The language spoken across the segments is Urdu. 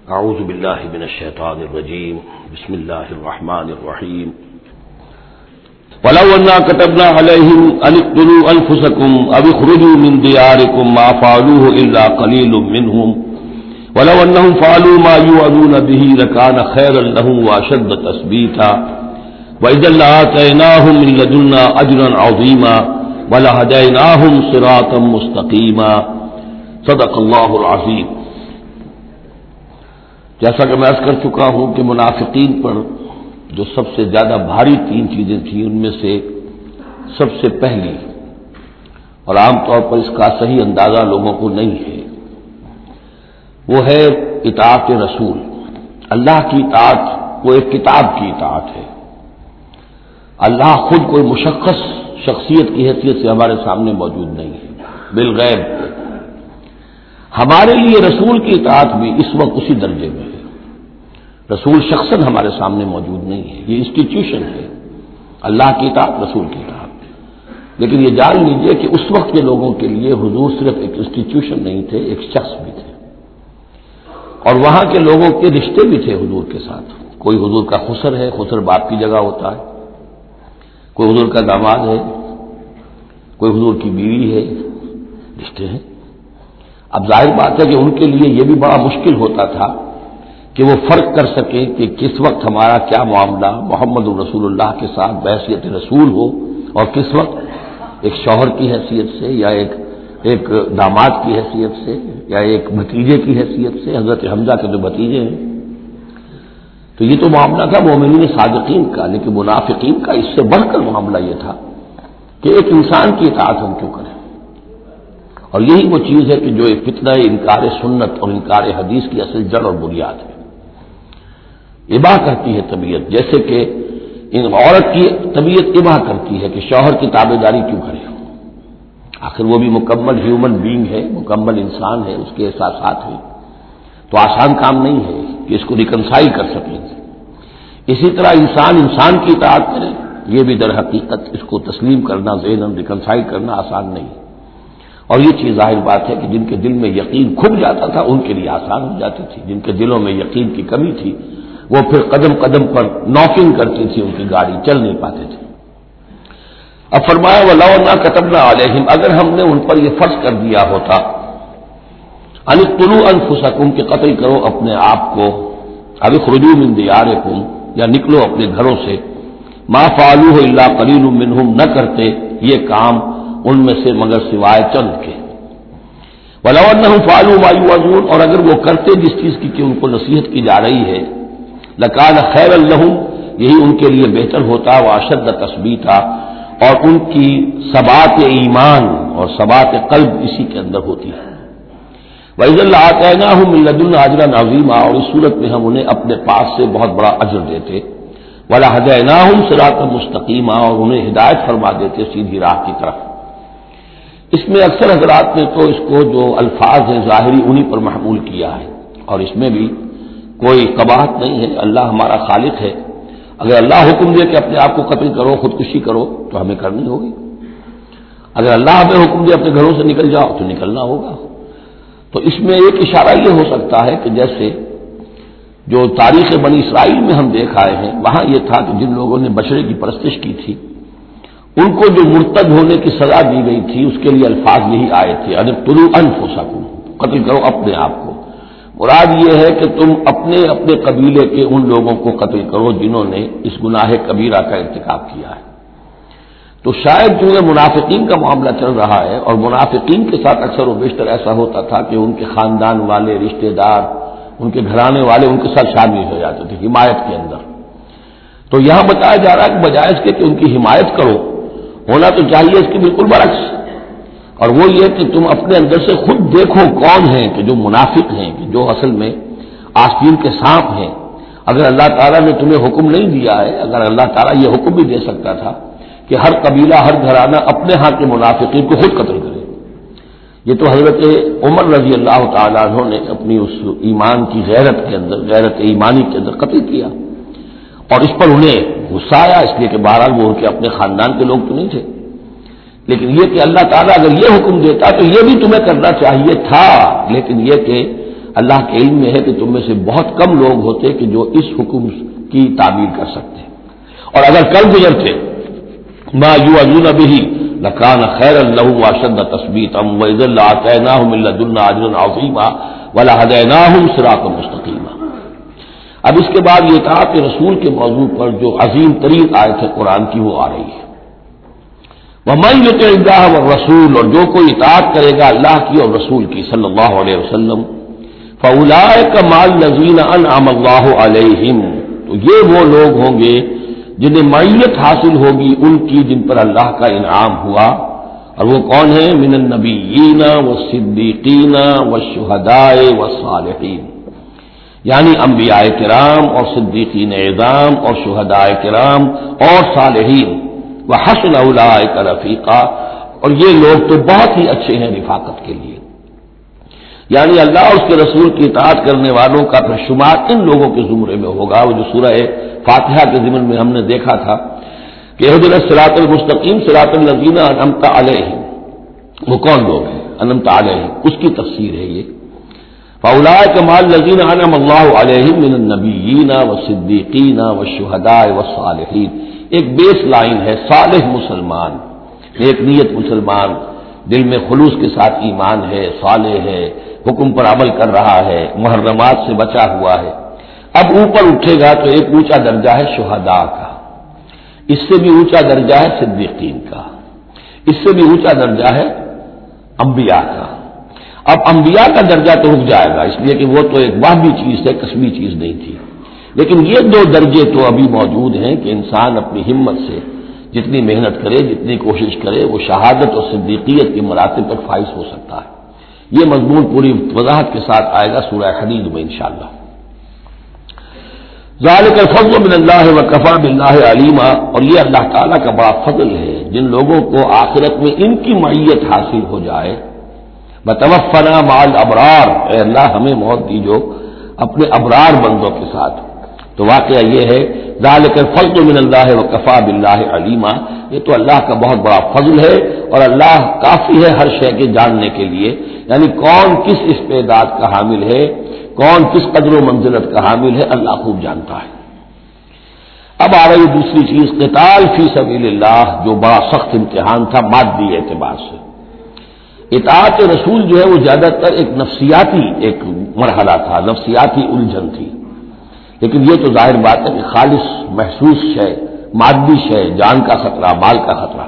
اعوذ باللہ من الشیطان الرجیم بسم اللہ الرحمن الرحیم ولو انا كتبنا عليهم ان اقتلوا انفسكم او اخرجوا من دياركم ما فعلوه الا قليل منهم ولو انهم فعلوا ما يوعظون به لكان خيرا لهم واشد تثبيتا واذا لآتيناهم من لدنا اجرا عظيما ولهديناهم صراطا مستقيما صدق اللہ العظیم۔ جیسا کہ میں عرض کر چکا ہوں کہ منافقین پر جو سب سے زیادہ بھاری تین چیزیں تھیں ان میں سے سب سے پہلی، اور عام طور پر اس کا صحیح اندازہ لوگوں کو نہیں ہے، وہ ہے اطاعت رسول۔ اللہ کی اطاعت وہ ایک کتاب کی اطاعت ہے۔ اللہ خود کوئی مشخص شخصیت کی حیثیت سے ہمارے سامنے موجود نہیں ہے، بالغیب۔ ہمارے لیے رسول کی اطاعت بھی اس وقت اسی درجے میں ہے۔ رسول شخصاً ہمارے سامنے موجود نہیں ہے، یہ انسٹیٹیوشن ہے، اللہ کی اطاعت، رسول کی اطاعت۔ لیکن یہ جان لیجئے کہ اس وقت کے لوگوں کے لیے حضور صرف ایک انسٹیٹیوشن نہیں تھے، ایک شخص بھی تھے، اور وہاں کے لوگوں کے رشتے بھی تھے حضور کے ساتھ۔ کوئی حضور کا خسر ہے، خسر باپ کی جگہ ہوتا ہے، کوئی حضور کا داماد ہے، کوئی حضور کی بیوی ہے، رشتے ہیں۔ اب ظاہر بات ہے کہ ان کے لیے یہ بھی بڑا مشکل ہوتا تھا کہ وہ فرق کر سکیں کہ کس وقت ہمارا کیا معاملہ محمد رسول اللہ کے ساتھ بحیثیت رسول ہو، اور کس وقت ایک شوہر کی حیثیت سے، یا ایک داماد کی حیثیت سے، یا ایک بھتیجے کی حیثیت سے، حضرت حمزہ کے جو بھتیجے ہیں۔ تو یہ تو معاملہ تھا مومنین صادقین کا، لیکن منافقین کا اس سے بڑھ کر معاملہ یہ تھا کہ ایک انسان کی اطاعت ہم کیوں کریں۔ اور یہی وہ چیز ہے کہ جو ایک فتنہ انکار سنت اور انکار حدیث کی اصل جڑ اور بنیاد ہے۔ اباہ کرتی ہے طبیعت، جیسے کہ ان عورت کی طبیعت اباہ کرتی ہے کہ شوہر کی تابع داری کیوں کرے، آخر وہ بھی مکمل ہیومن بینگ ہے، مکمل انسان ہے، اس کے احساسات ہیں، تو آسان کام نہیں ہے کہ اس کو ریکنسائل کر سکیں۔ اسی طرح انسان کی اطاعت کرے، یہ بھی در حقیقت اس کو تسلیم کرنا، ذہناً ریکنسائل کرنا آسان نہیں ہے۔ اور یہ چیز ظاہر بات ہے کہ جن کے دل میں یقین کھب جاتا تھا ان کے لیے آسان ہو جاتی تھی، جن کے دلوں میں یقین کی کمی تھی وہ پھر قدم قدم پر نوکنگ کرتی تھی، ان کی گاڑی چل نہیں پاتے تھے۔ اب فرمایا وَلَوْ أَنَّا كَتَبْنَا عَلَيْهِمْ، اگر ہم نے ان پر یہ فرض کر دیا ہوتا أَنِ اقْتُلُوا أَنفُسَكُمْ کہ قتل کرو اپنے آپ کو، أَوِ اخْرُجُوا مِن دِيَارِكُمْ یا نکلو اپنے گھروں سے، مَا فَعَلُوهُ إِلَّا قَلِيلٌ مِّنْهُمْ نہ کرتے یہ کام ان میں سے مگر سوائے چند کے۔ وَلَوْ أَنَّهُمْ فَعَلُوا مَا يُوعَظُونَ اور اگر وہ کرتے جس چیز کی کہ ان کو نصیحت کی جا رہی ہے، لَكَانَ خَيْرًا لَهُمْ یہی ان کے لیے بہتر ہوتا، وَأَشَدَّ تَثْبِيتًا اور ان کی ثبات ایمان اور ثبات قلب اسی کے اندر ہوتی ہے۔ وَإِذًا لَآتَيْنَاهُم مِّن لَّدُنَّا أَجْرًا عَظِيمًا اور اس صورت میں ہم انہیں اپنے پاس سے بہت بڑا اجر دیتے، وَلَهَدَيْنَاهُمْ صِرَاطًا مُسْتَقِيمًا اور انہیں ہدایت فرما دیتے سیدھی راہ کی طرف۔ اس میں اکثر حضرات نے تو اس کو جو الفاظ ہیں ظاہری انہی پر محمول کیا ہے، اور اس میں بھی کوئی قباحت نہیں ہے، اللہ ہمارا خالق ہے، اگر اللہ حکم دے کہ اپنے آپ کو قتل کرو، خودکشی کرو تو ہمیں کرنی ہوگی، اگر اللہ ہمیں حکم دے اپنے گھروں سے نکل جاؤ تو نکلنا ہوگا۔ تو اس میں ایک اشارہ یہ ہو سکتا ہے کہ جیسے جو تاریخ بنی اسرائیل میں ہم دیکھ آئے ہیں، وہاں یہ تھا کہ جن لوگوں نے بشرے کی پرستش کی تھی ان کو جو مرتد ہونے کی سزا دی گئی تھی اس کے لیے الفاظ یہی آئے تھے، اقتلوا انفسکم قتل کرو اپنے آپ کو۔ مراد یہ ہے کہ تم اپنے قبیلے کے ان لوگوں کو قتل کرو جنہوں نے اس گناہ کبیرہ کا ارتکاب کیا ہے۔ تو شاید چونکہ منافقین کا معاملہ چل رہا ہے، اور منافقین کے ساتھ اکثر و بیشتر ایسا ہوتا تھا کہ ان کے خاندان والے، رشتہ دار، ان کے گھرانے والے ان کے ساتھ شامل ہو جاتے تھے حمایت کے اندر، تو یہاں بتایا جا رہا ہے کہ بجائے اس کے کہ ان کی حمایت کرو، ہونا تو چاہیے اس کی بالکل برعکس، اور وہ یہ کہ تم اپنے اندر سے خود دیکھو کون ہیں کہ جو منافق ہیں، کہ جو اصل میں آستین کے سانپ ہیں۔ اگر اللہ تعالیٰ نے تمہیں حکم نہیں دیا ہے، اگر اللہ تعالیٰ یہ حکم بھی دے سکتا تھا کہ ہر قبیلہ، ہر گھرانہ اپنے ہاں کے منافقین کو خود قتل کرے، یہ تو حضرت عمر رضی اللہ تعالیٰ عنہ نے اپنی اس ایمان کی غیرت کے اندر، غیرت ایمانی کے اندر قتل کیا، اور اس پر انہیں غصہ آیا، اس لیے کہ بہرحال وہ ان کے اپنے خاندان کے لوگ تو نہیں تھے، لیکن یہ کہ اللہ تعالیٰ اگر یہ حکم دیتا تو یہ بھی تمہیں کرنا چاہیے تھا، لیکن یہ کہ اللہ کے علم میں ہے کہ تم میں سے بہت کم لوگ ہوتے کہ جو اس حکم کی تعبیر کر سکتے، اور اگر کل گزرتے ما یوعظون به لکان خیرا لهم واشد تثبیتا واذا لآتیناهم من لدنا اجرا عظیما ولہدیناهم صراطا مستقیما۔ اب اس کے بعد یہ اطاعت رسول کے موضوع پر جو عظیم ترین آیت ہے قرآن کی وہ آ رہی ہے، وَمَن يُطِعِ اللَّهَ وَالرَّسُولَ، اور جو کوئی اطاعت کرے گا اللہ کی اور رسول کی صلی اللہ علیہ وسلم، فَأُولَٰئِكَ مَعَ الَّذِينَ أَنْعَمَ اللَّهُ عَلَيْهِمْ، تو یہ وہ لوگ ہوں گے جنہیں معیت حاصل ہوگی ان کی جن پر اللہ کا انعام ہوا، اور وہ کون ہیں؟ من النبیین والصدیقین والشہداء والصالحین، یعنی انبیاء کرام اور صدیقین اعظام اور شہداء کرام اور صالحین، وحسن اولئک رفیقا، اور یہ لوگ تو بہت ہی اچھے ہیں رفاقت کے لیے، یعنی اللہ اور اس کے رسول کی اطاعت کرنے والوں کا پھر شمار ان لوگوں کے زمرے میں ہوگا، وہ جو سورہ فاتحہ کے ضمن میں ہم نے دیکھا تھا کہ اہدنا الصراط المستقیم صراط الذین انعمت علیہم، وہ کون لوگ ہیں انعمت علیہم، اس کی تفسیر ہے یہ، فاولئک مع الذین انعم اللہ علیہم من النبیین والصدیقین والشہداء والصالحین، ایک بیس لائن ہے صالح مسلمان، ایک نیت مسلمان، دل میں خلوص کے ساتھ ایمان ہے، صالح ہے، حکم پر عمل کر رہا ہے، محرمات سے بچا ہوا ہے۔ اب اوپر اٹھے گا تو ایک اونچا درجہ ہے شہداء کا، اس سے بھی اونچا درجہ ہے صدیقین کا، اس سے بھی اونچا درجہ ہے انبیاء کا۔ اب انبیاء کا درجہ تو رک جائے گا، اس لیے کہ وہ تو ایک واہبی چیز ہے، کسبی چیز نہیں تھی، لیکن یہ دو درجے تو ابھی موجود ہیں کہ انسان اپنی ہمت سے جتنی محنت کرے، جتنی کوشش کرے، وہ شہادت اور صدیقیت کے مراتب تک فائز ہو سکتا ہے۔ یہ مضمون پوری وضاحت کے ساتھ آئے گا سورہ حدید میں انشاءاللہ۔ ذالک الفضل من اللہ وکفی باللہ علیما، اور یہ اللہ تعالیٰ کا بڑا فضل ہے جن لوگوں کو آخرت میں ان کی معیت حاصل ہو جائے۔ بتوفنا مع الابرار، اے اللہ ہمیں موت دیجو اپنے ابرار بندوں کے ساتھ۔ تو واقعہ یہ ہے ذالک الفضل من اللہ وکفی باللہ علیما، یہ تو اللہ کا بہت بڑا فضل ہے، اور اللہ کافی ہے ہر شے کے جاننے کے لیے، یعنی کون کس استعداد کا حامل ہے، کون کس قدر و منزلت کا حامل ہے، اللہ خوب جانتا ہے۔ اب آ رہی دوسری چیز قتال فی سبیل اللہ، جو بڑا سخت امتحان تھا مادی اعتبار سے۔ اطاعت رسول جو ہے وہ زیادہ تر ایک نفسیاتی ایک مرحلہ تھا، نفسیاتی الجھن تھی، لیکن یہ تو ظاہر بات ہے کہ خالص محسوس شے، مادی شے، جان کا خطرہ، مال کا خطرہ۔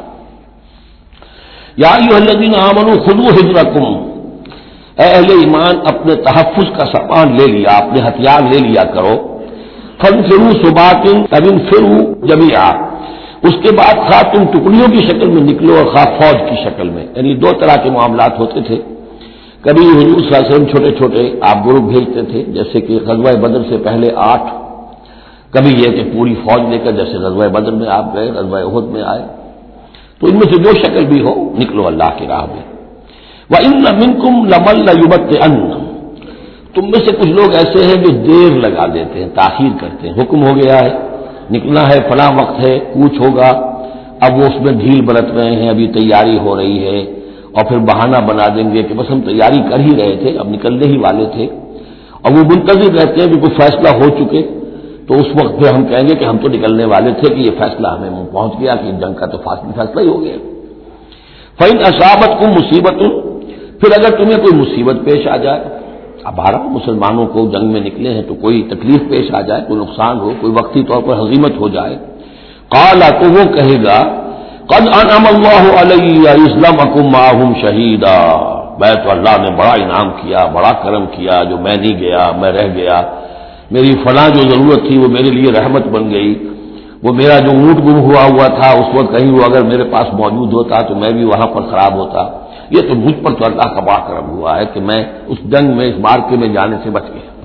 یا ایھا الذین آمنوا خذوا حذرکم، اے اہل ایمان اپنے تحفظ کا سامان لے لیا، اپنے ہتھیار لے لیا کرو۔ فانفروا ثبات او انفروا جمیعا، اس کے بعد خواہ تم ٹکڑیوں کی شکل میں نکلو اور خواہ فوج کی شکل میں، یعنی دو طرح کے معاملات ہوتے تھے۔ کبھی حضور صلی اللہ علیہ وسلم چھوٹے چھوٹے آپ گروپ بھیجتے تھے، جیسے کہ غزوہ بدر سے پہلے 8، کبھی یہ کہ پوری فوج لے کر جیسے غزوہ بدر میں آپ گئے، غزوہ احد میں آئے، تو ان میں سے جو شکل بھی ہو نکلو اللہ کی راہ میں۔ وَإِنَّ مِنْكُمْ لَمَن لَّيُبَطِّئَنَّ، تم میں سے کچھ لوگ ایسے ہیں جو دیر لگا دیتے ہیں، تاخیر کرتے ہیں، حکم ہو گیا ہے نکلنا ہے، فلاں وقت ہے، کوچ ہوگا، اب وہ اس میں ڈھیل برت رہے ہیں، ابھی تیاری ہو رہی ہے، اور پھر بہانہ بنا دیں گے کہ بس ہم تیاری کر ہی رہے تھے، اب نکلنے ہی والے تھے، اور وہ منتظر رہتے ہیں کہ کوئی فیصلہ ہو چکے، تو اس وقت پھر ہم کہیں گے کہ ہم تو نکلنے والے تھے کہ یہ فیصلہ ہمیں پہنچ گیا کہ جنگ کا تو فیصلہ ہی ہو گیا۔ فَإِنْ أَصَابَتْكُمْ مُصِیبَةٌ، پھر اگر تمہیں کوئی مصیبت پیش آ جائے، اب ہر مسلمانوں کو جنگ میں نکلے ہیں تو کوئی تکلیف پیش آ جائے، کوئی نقصان ہو، کوئی وقتی طور پر ہزیمت ہو جائے، قال، تو وہ کہے گا قد انعم اللہ علی اذ لم اکن معہم شہیدا، میں تو اللہ نے بڑا انعام کیا، بڑا کرم کیا، جو میں نہیں گیا، میں رہ گیا، میری فلاں جو ضرورت تھی وہ میرے لیے رحمت بن گئی، وہ میرا جو اونٹ گم ہوا تھا اس وقت کہیں وہ اگر میرے پاس موجود ہوتا تو میں بھی وہاں پر خراب ہوتا، یہ تو مجھ پر تو اللہ کا بڑا کرم ہوا ہے کہ میں اس جنگ میں، اس مارکے میں جانے سے بچ گیا۔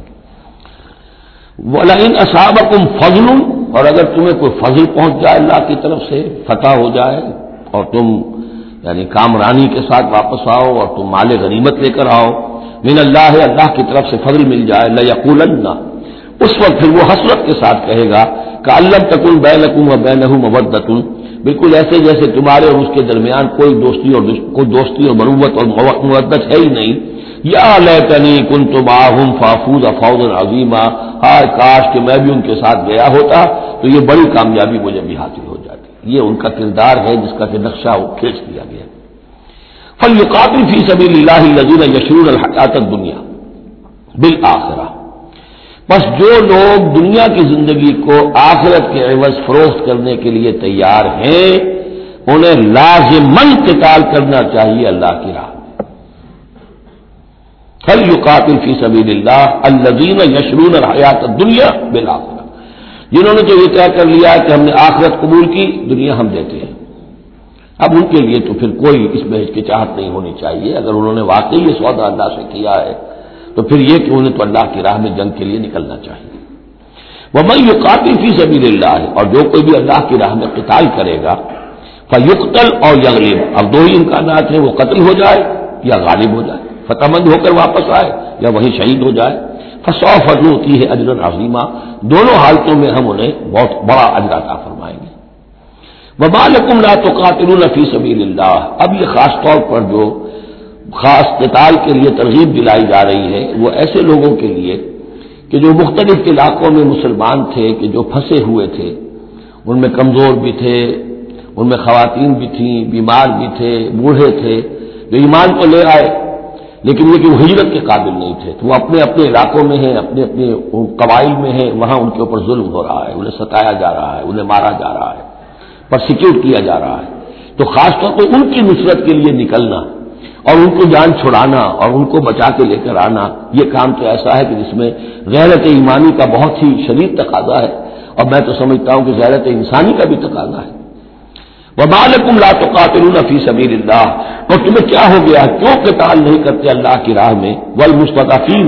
وَلَئِنْ أَصَابَكُمْ فَضْلٌ، اور اگر تمہیں کوئی فضل پہنچ جائے اللہ کی طرف سے، فتح ہو جائے اور تم یعنی کامرانی کے ساتھ واپس آؤ اور تم مال غنیمت لے کر آؤ، من اللہ، اللہ کی طرف سے فضل مل جائے، لَيَقُولَنَّ، اس وقت پھر وہ حسرت کے ساتھ کہے گا کہ لَمْ تَكُنْ بَيْنَكُمْ وَبَيْنَهُ مَوَدَّةٌ، بالکل ایسے جیسے تمہارے اور اس کے درمیان کوئی دوستی اور مروت اور مودت ہے ہی نہیں. یا لیتنی کنت معہم فافوز فوزا عظیما، ہائے کاش کہ میں بھی ان کے ساتھ گیا ہوتا تو یہ بڑی کامیابی مجھے بھی حاصل ہو جاتی. یہ ان کا کردار ہے جس کا کہ نقشہ کھینچ دیا گیا. فلیقاتل فی سبیل اللہ الذین یشرون الحیاۃ الدنیا بالآخرہ، بس جو لوگ دنیا کی زندگی کو آخرت کے عوض فروخت کرنے کے لیے تیار ہیں انہیں لازماً قتال کرنا چاہیے اللہ کی راہ میں. فلیقاتل فی سبیل اللہ الذین یشرون الحیاۃ الدنیا بالآخرہ، جنہوں نے تو یہ طے کر لیا ہے کہ ہم نے آخرت قبول کی، دنیا ہم دیتے ہیں. اب ان کے لیے تو پھر کوئی اس میں ہچکچاہٹ نہیں ہونی چاہیے. اگر انہوں نے واقعی یہ سودا اللہ سے کیا ہے تو پھر یہ کہ انہیں تو اللہ کی راہ میں جنگ کے لیے نکلنا چاہیے. وَمَن يُقَاتِلْ فِي سَبِيلِ اللَّهِ، اور جو کوئی بھی اللہ کی راہ میں قتال کرے گا، فَيُقْتَلْ أَوْ يَغْلِبْ، اب دو ہی امکانات ہیں، وہ قتل ہو جائے یا غالب ہو جائے، فتح مند ہو کر واپس آئے یا وہیں شہید ہو جائے. فَسَوْفَ نُؤْتِيهِ أَجْرًا عَظِيمًا، دونوں حالتوں میں ہم انہیں بہت بڑا اجر عطا فرمائیں گے. وَمَا لَكُمْ لَا تُقَاتِلُونَ فِي سَبِيلِ اللَّهِ، اب یہ خاص طور پر جو خاص قتال کے لیے ترغیب دلائی جا رہی ہے وہ ایسے لوگوں کے لیے کہ جو مختلف علاقوں میں مسلمان تھے، کہ جو پھنسے ہوئے تھے، ان میں کمزور بھی تھے، ان میں خواتین بھی تھیں، بیمار بھی تھے، بوڑھے تھے، جو ایمان کو لے آئے لیکن یہ کہ وہ ہجرت کے قابل نہیں تھے، تو وہ اپنے اپنے علاقوں میں ہیں، اپنے اپنے قبائل میں ہیں، وہاں ان کے اوپر ظلم ہو رہا ہے، انہیں ستایا جا رہا ہے، انہیں مارا جا رہا ہے، پرسیکیوٹ کیا جا رہا ہے. تو خاص طور پر ان کی نصرت کے لیے نکلنا اور ان کو جان چھڑانا اور ان کو بچا کے لے کر آنا، یہ کام تو ایسا ہے کہ جس میں غیرت ایمانی کا بہت ہی شدید تقاضا ہے، اور میں تو سمجھتا ہوں کہ غیرت انسانی کا بھی تقاضا ہے. وَمَا لَكُمْ لَا تُقَاتِلُونَ فِي سَبِيلِ اللَّهِ، اور تمہیں کیا ہو گیا، کیوں قتال نہیں کرتے اللہ کی راہ میں. وَالْمُسْتَضْعَفِينَ،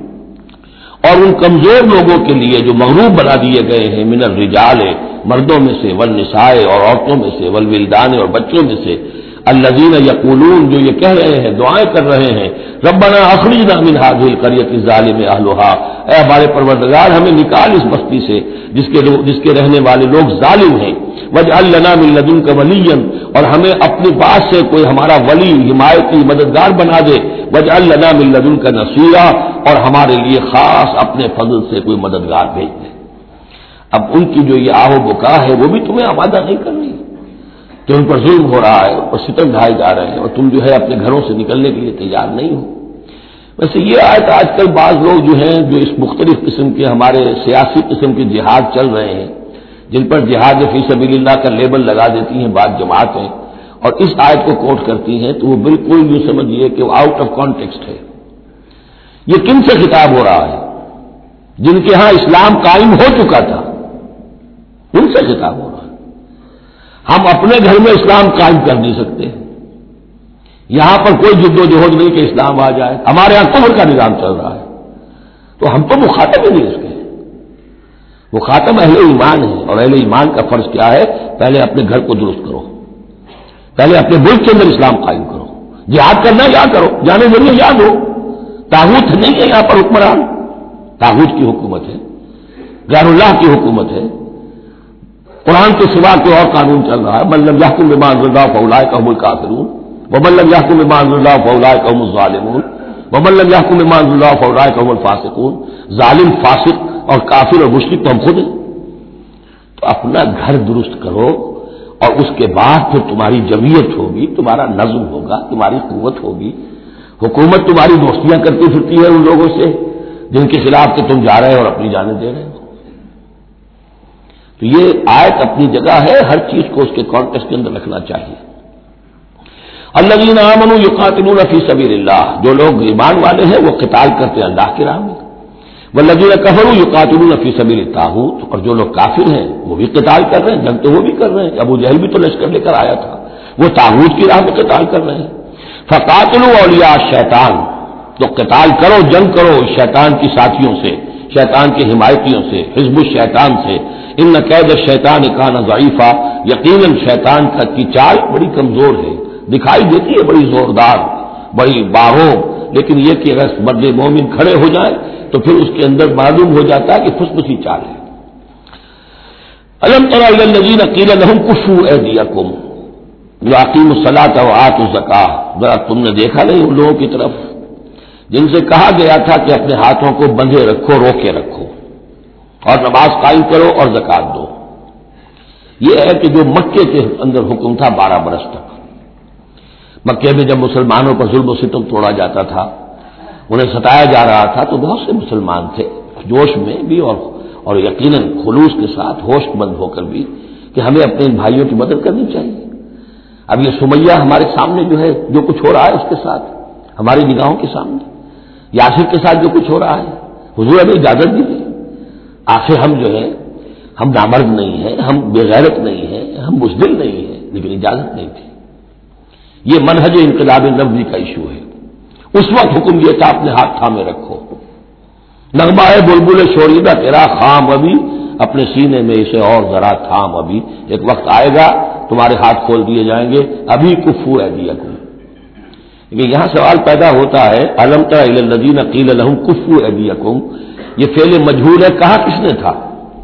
اور ان کمزور لوگوں کے لیے جو مغلوب بنا دیے گئے ہیں، من الرجال، مردوں میں سے، والنساء، اور عورتوں میں سے، والولدان، اور بچوں میں سے، الذین یقولون، جو یہ کہہ رہے ہیں، دعائیں کر رہے ہیں، ربنا اخرجنا من هذه القرية الظالم اهلها، اے ہمارے پروردگار ہمیں نکال اس بستی سے جس کے رہنے والے لوگ ظالم ہیں. واجعل لنا من لدنك وليا، اور ہمیں اپنے پاس سے کوئی ہمارا ولی، حمایتی، مددگار بنا دے. واجعل لنا من لدنك نصيرا، اور ہمارے لیے خاص اپنے فضل سے کوئی مددگار بھیج دے. اب ان کی جو یہ آہ و بکا ہے وہ بھی تمہیں آمادہ نہیں کر رہی کہ ان پر ظلم ہو رہا ہے اور ستم ڈھائے جا رہے ہیں اور تم جو ہے اپنے گھروں سے نکلنے کے لیے تیار نہیں ہو. ویسے یہ آیت آج کل بعض لوگ جو ہیں جو اس مختلف قسم کے ہمارے سیاسی قسم کے جہاد چل رہے ہیں، جن پر جہاد فی سبیل اللہ کا لیبل لگا دیتی ہیں بعض جماعتیں اور اس آیت کو کوٹ کرتی ہیں، تو وہ بالکل یہ سمجھیے کہ وہ آؤٹ آف کانٹیکسٹ ہے. یہ کن سے خطاب ہو رہا ہے؟ جن کے ہاں اسلام قائم ہو چکا تھا، ان سے خطاب ہو رہا ہے. ہم اپنے گھر میں اسلام قائم کر نہیں سکتے، یہاں پر کوئی جد و جہد نہیں کہ اسلام آ جائے. ہمارے یہاں کفر کا نظام چل رہا ہے، تو ہم تو مخاطب ہی نہیں اس کے. وہ خاتم اہل ایمان ہے، اور اہل ایمان کا فرض کیا ہے؟ پہلے اپنے گھر کو درست کرو، پہلے اپنے ملک کے اندر اسلام قائم کرو. جہاد کرنا یا کرو، جانے ذریعے یاد ہو. طاغوت نہیں ہے یہاں پر حکمران، طاغوت کی حکومت ہے، غیر اللہ کی حکومت ہے. قرآن کے سوا کوئی اور قانون چل رہا ہے. من لم يحكم بما انزل الله فاولئك هم الكافرون ومن لم يحكم بما انزل الله فاولئك هم الظالمون ومن لم يحكم بما انزل الله فاولئك هم الفاسقون. ظالم، فاسق اور کافر اور مشرک تو ہم خود ہیں. تو اپنا گھر درست کرو اور اس کے بعد پھر تمہاری جمعیت ہوگی، تمہارا نظم ہوگا، تمہاری قوت ہوگی. حکومت تمہاری دوستیاں کرتی پھرتی ہے ان لوگوں سے جن کے خلاف کہ تم جا رہے ہو اور اپنی جانیں دے رہے ہو. تو یہ آیت اپنی جگہ ہے، ہر چیز کو اس کے کانٹیکسٹ کے اندر رکھنا چاہیے. الذین آمنوا یقاتلون فی سبیل اللہ، جو لوگ ایمان والے ہیں وہ قتال کرتے ہیں اللہ کی راہ میں. والذین کفروا یقاتلون فی سبیل الطاغوت، اور جو لوگ کافر ہیں وہ بھی قتال کر رہے ہیں، جنگ تو وہ بھی کر رہے ہیں. ابو جہل بھی تو لشکر لے کر آیا تھا، وہ طاغوت کی راہ میں قتال کر رہے ہیں. فقاتلوا اولیاء الشیطان، تو قتال کرو، جنگ کرو شیطان کی ساتھیوں سے، شیطان کے حمایتیوں سے، حزب الشیطان سے. ان کید الشیطان کان ضعیفا، یقیناً شیطان کی چال بڑی کمزور ہے، دکھائی دیتی ہے بڑی زوردار، بڑی باہوں، لیکن یہ کہ اگر مرد مومن کھڑے ہو جائیں تو پھر اس کے اندر معلوم ہو جاتا ہے کہ پھسپسی چال ہے. الم تر الی الذین قیل لهم کفوا ایدیکم واقیموا الصلاۃ وآتوا الزکاۃ، ذرا تم نے دیکھا نہیں ان لوگوں کی طرف جن سے کہا گیا تھا کہ اپنے ہاتھوں کو بندھے رکھو، روکے رکھو، اور نماز قائم کرو اور زکات دو۔ یہ ہے کہ جو مکے کے اندر حکم تھا 12 برس تک، مکے میں جب مسلمانوں پر ظلم و ستم توڑا جاتا تھا، انہیں ستایا جا رہا تھا، تو بہت سے مسلمان تھے جوش میں بھی اور یقیناً خلوص کے ساتھ ہوش مند ہو کر بھی کہ ہمیں اپنے ان بھائیوں کی مدد کرنی چاہیے۔ اب یہ سمیہ ہمارے سامنے جو ہے، جو کچھ ہو رہا ہے اس کے ساتھ ہماری نگاہوں کے سامنے، یاسر کے ساتھ جو کچھ ہو رہا ہے، حضور ہمیں اجازت دیجیے۔ آخر ہم جو ہے، ہم نامرد نہیں ہیں، ہم بے غیرت نہیں ہیں، ہم بزدل نہیں ہیں، لیکن اجازت نہیں تھی۔ یہ منہج انقلاب نبوی کا ایشو ہے۔ اس وقت حکم یہ تھا اپنے ہاتھ تھامے رکھو، نغمہ ہے بلبل شوریدہ تیرا خام ابھی، اپنے سینے میں اسے اور ذرا تھام ابھی، ایک وقت آئے گا تمہارے ہاتھ کھول دیے جائیں گے، ابھی کفوا ایدیکم۔ لیکن یہاں سوال پیدا ہوتا ہے، الم تر الی الذین قیل لهم کفوا ایدیکم، یہ فعل مجہول ہے، کہا کس نے تھا؟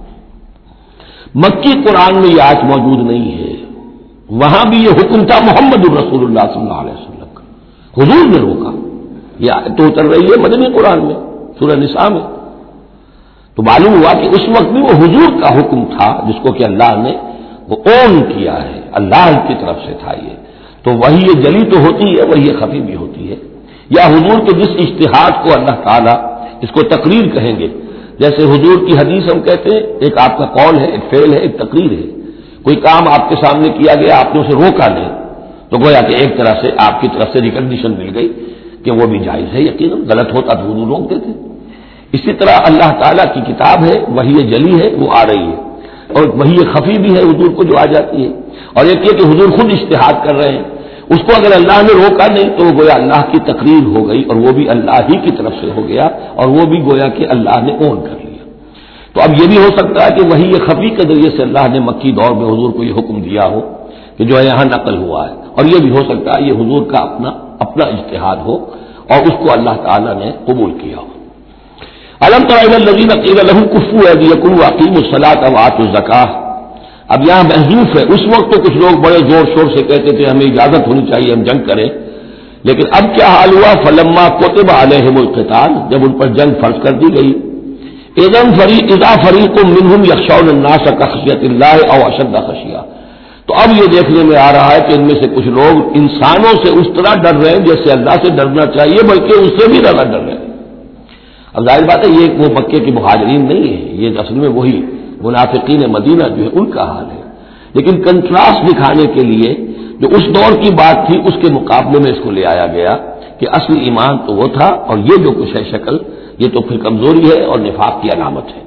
مکی قرآن میں یہ آیت موجود نہیں ہے، وہاں بھی یہ حکم تھا محمد رسول اللہ صلی اللہ علیہ وسلم کا، حضور نے روکا۔ یہ آیت تو اتر رہی ہے مدنی قرآن میں، سورہ نساء میں، تو معلوم ہوا کہ اس وقت بھی وہ حضور کا حکم تھا جس کو کہ اللہ نے وہ اون کیا ہے، اللہ کی طرف سے تھا یہ۔ تو وہی یہ جلی تو ہوتی ہے، وہی یہ خفی بھی ہوتی ہے، یا حضور کے جس اجتہاد کو اللہ تعالیٰ اس کو تقریر کہیں گے، جیسے حضور کی حدیث ہم کہتے ہیں ایک آپ کا قول ہے، ایک فعل ہے، ایک تقریر ہے۔ کوئی کام آپ کے سامنے کیا گیا، آپ نے اسے روکا نہیں، تو گویا کہ ایک طرح سے آپ کی طرف سے ریکگنیشن مل گئی کہ وہ بھی جائز ہے، یقیناً غلط ہوتا تو حضور روک دیتے۔ اسی طرح اللہ تعالیٰ کی کتاب ہے، وحی جلی ہے، وہ آ رہی ہے، اور وحی خفی بھی ہے حضور کو جو آ جاتی ہے، اور ایک یہ کہ حضور خود اجتہاد کر رہے ہیں، اس کو اگر اللہ نے روکا نہیں تو وہ گویا اللہ کی تقریر ہو گئی، اور وہ بھی اللہ ہی کی طرف سے ہو گیا، اور وہ بھی گویا کہ اللہ نے اون کر لیا۔ تو اب یہ بھی ہو سکتا ہے کہ وحی خفی کے ذریعے سے اللہ نے مکی دور میں حضور کو یہ حکم دیا ہو کہ جو ہے یہاں نقل ہوا ہے، اور یہ بھی ہو سکتا ہے یہ حضور کا اپنا اجتہاد ہو اور اس کو اللہ تعالیٰ نے قبول کیا ہو۔ الم تر الی الذین قیل لهم کفوا ایدیکم واقیموا الصلاۃ وآتوا الزکاۃ، اب یہاں محذوف ہے۔ اس وقت تو کچھ لوگ بڑے زور شور سے کہتے تھے ہمیں اجازت ہونی چاہیے ہم جنگ کریں، لیکن اب کیا حال ہوا؟ فلما کتب علیہم القتال، جب ان پر جنگ فرض کر دی گئی، اذا فریق منهم یخشون الناس کخشیۃ اللہ او اشد خشیہ، تو اب یہ دیکھنے میں آ رہا ہے کہ ان میں سے کچھ لوگ انسانوں سے اس طرح ڈر رہے ہیں جیسے اللہ سے ڈرنا چاہیے، بلکہ اس سے بھی زیادہ ڈر رہے ہیں۔ اب ظاہر بات ہے یہ وہ مکے کے مہاجرین نہیں ہے، یہ اصل میں وہی منافقین مدینہ جو ہے ان کا حال ہے، لیکن کنٹراسٹ دکھانے کے لیے جو اس دور کی بات تھی اس کے مقابلے میں اس کو لے آیا گیا کہ اصل ایمان تو وہ تھا، اور یہ جو کچھ ہے شکل یہ تو پھر کمزوری ہے اور نفاق کی علامت ہے۔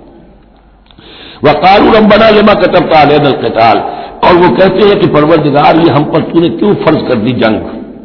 وقالوا ربنا لما كتبت علينا القتال، اور وہ کہتے ہیں کہ پروردگار یہ ہم پر تو نے کیوں فرض کر دی جنگ،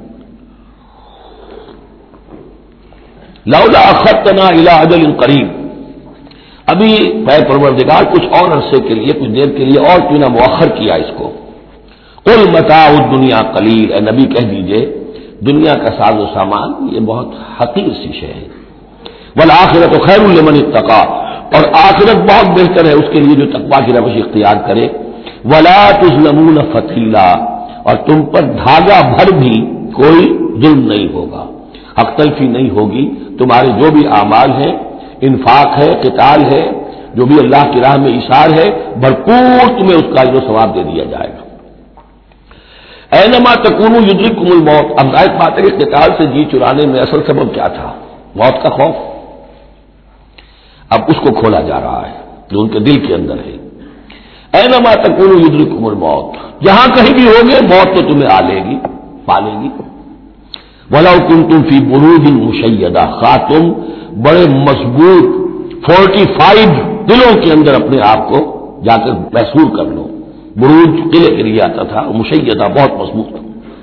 لولا اخرتنا الى اجل قریب، ابھی اے پروردگار کچھ اور عرصے کے لیے، کچھ دیر کے لیے اور کیوں نہ مؤخر کیا اس کو۔ قل متاع الدنیا قلیل، اے نبی کہہ دیجئے دنیا کا ساز و سامان یہ بہت حقیر سی شے ہے، والآخرۃ خیر لمن اتقى، اور آخرت بہت بہتر ہے اس کے لیے جو تقویٰ کی روش اختیار کرے، ولا تظلمون فتیلا، اور تم پر دھاگا بھر بھی کوئی ظلم نہیں ہوگا، حق تلفی نہیں ہوگی، تمہارے جو بھی اعمال ہیں، انفاق ہے، قتال ہے، جو بھی اللہ کی راہ میں اشار ہے، بھرپور تمہیں اس کا جو ثواب دے دیا جائے گا۔ اینما تکونوا یدرککم الموت، اب ظاہر بات ہے کہ قتال سے جی چرانے میں اصل سبب کیا تھا؟ موت کا خوف، اب اس کو کھولا جا رہا ہے جو ان کے دل کے اندر ہے۔ اینما تکونوا یدرککم الموت، جہاں کہیں بھی ہوگے موت تو تمہیں آ لے گی، پالے گی۔ وَلَوْ كُنْتُمْ فِي بُرُوجٍ مُشَيَّدَةٍ، خواہ تم بڑے مضبوط فورٹیفائڈ قلعوں کے اندر اپنے آپ کو جا کر محصور کر لو، بروج قلعے کے لیے آتا تھا، مشیدہ بہت مضبوط۔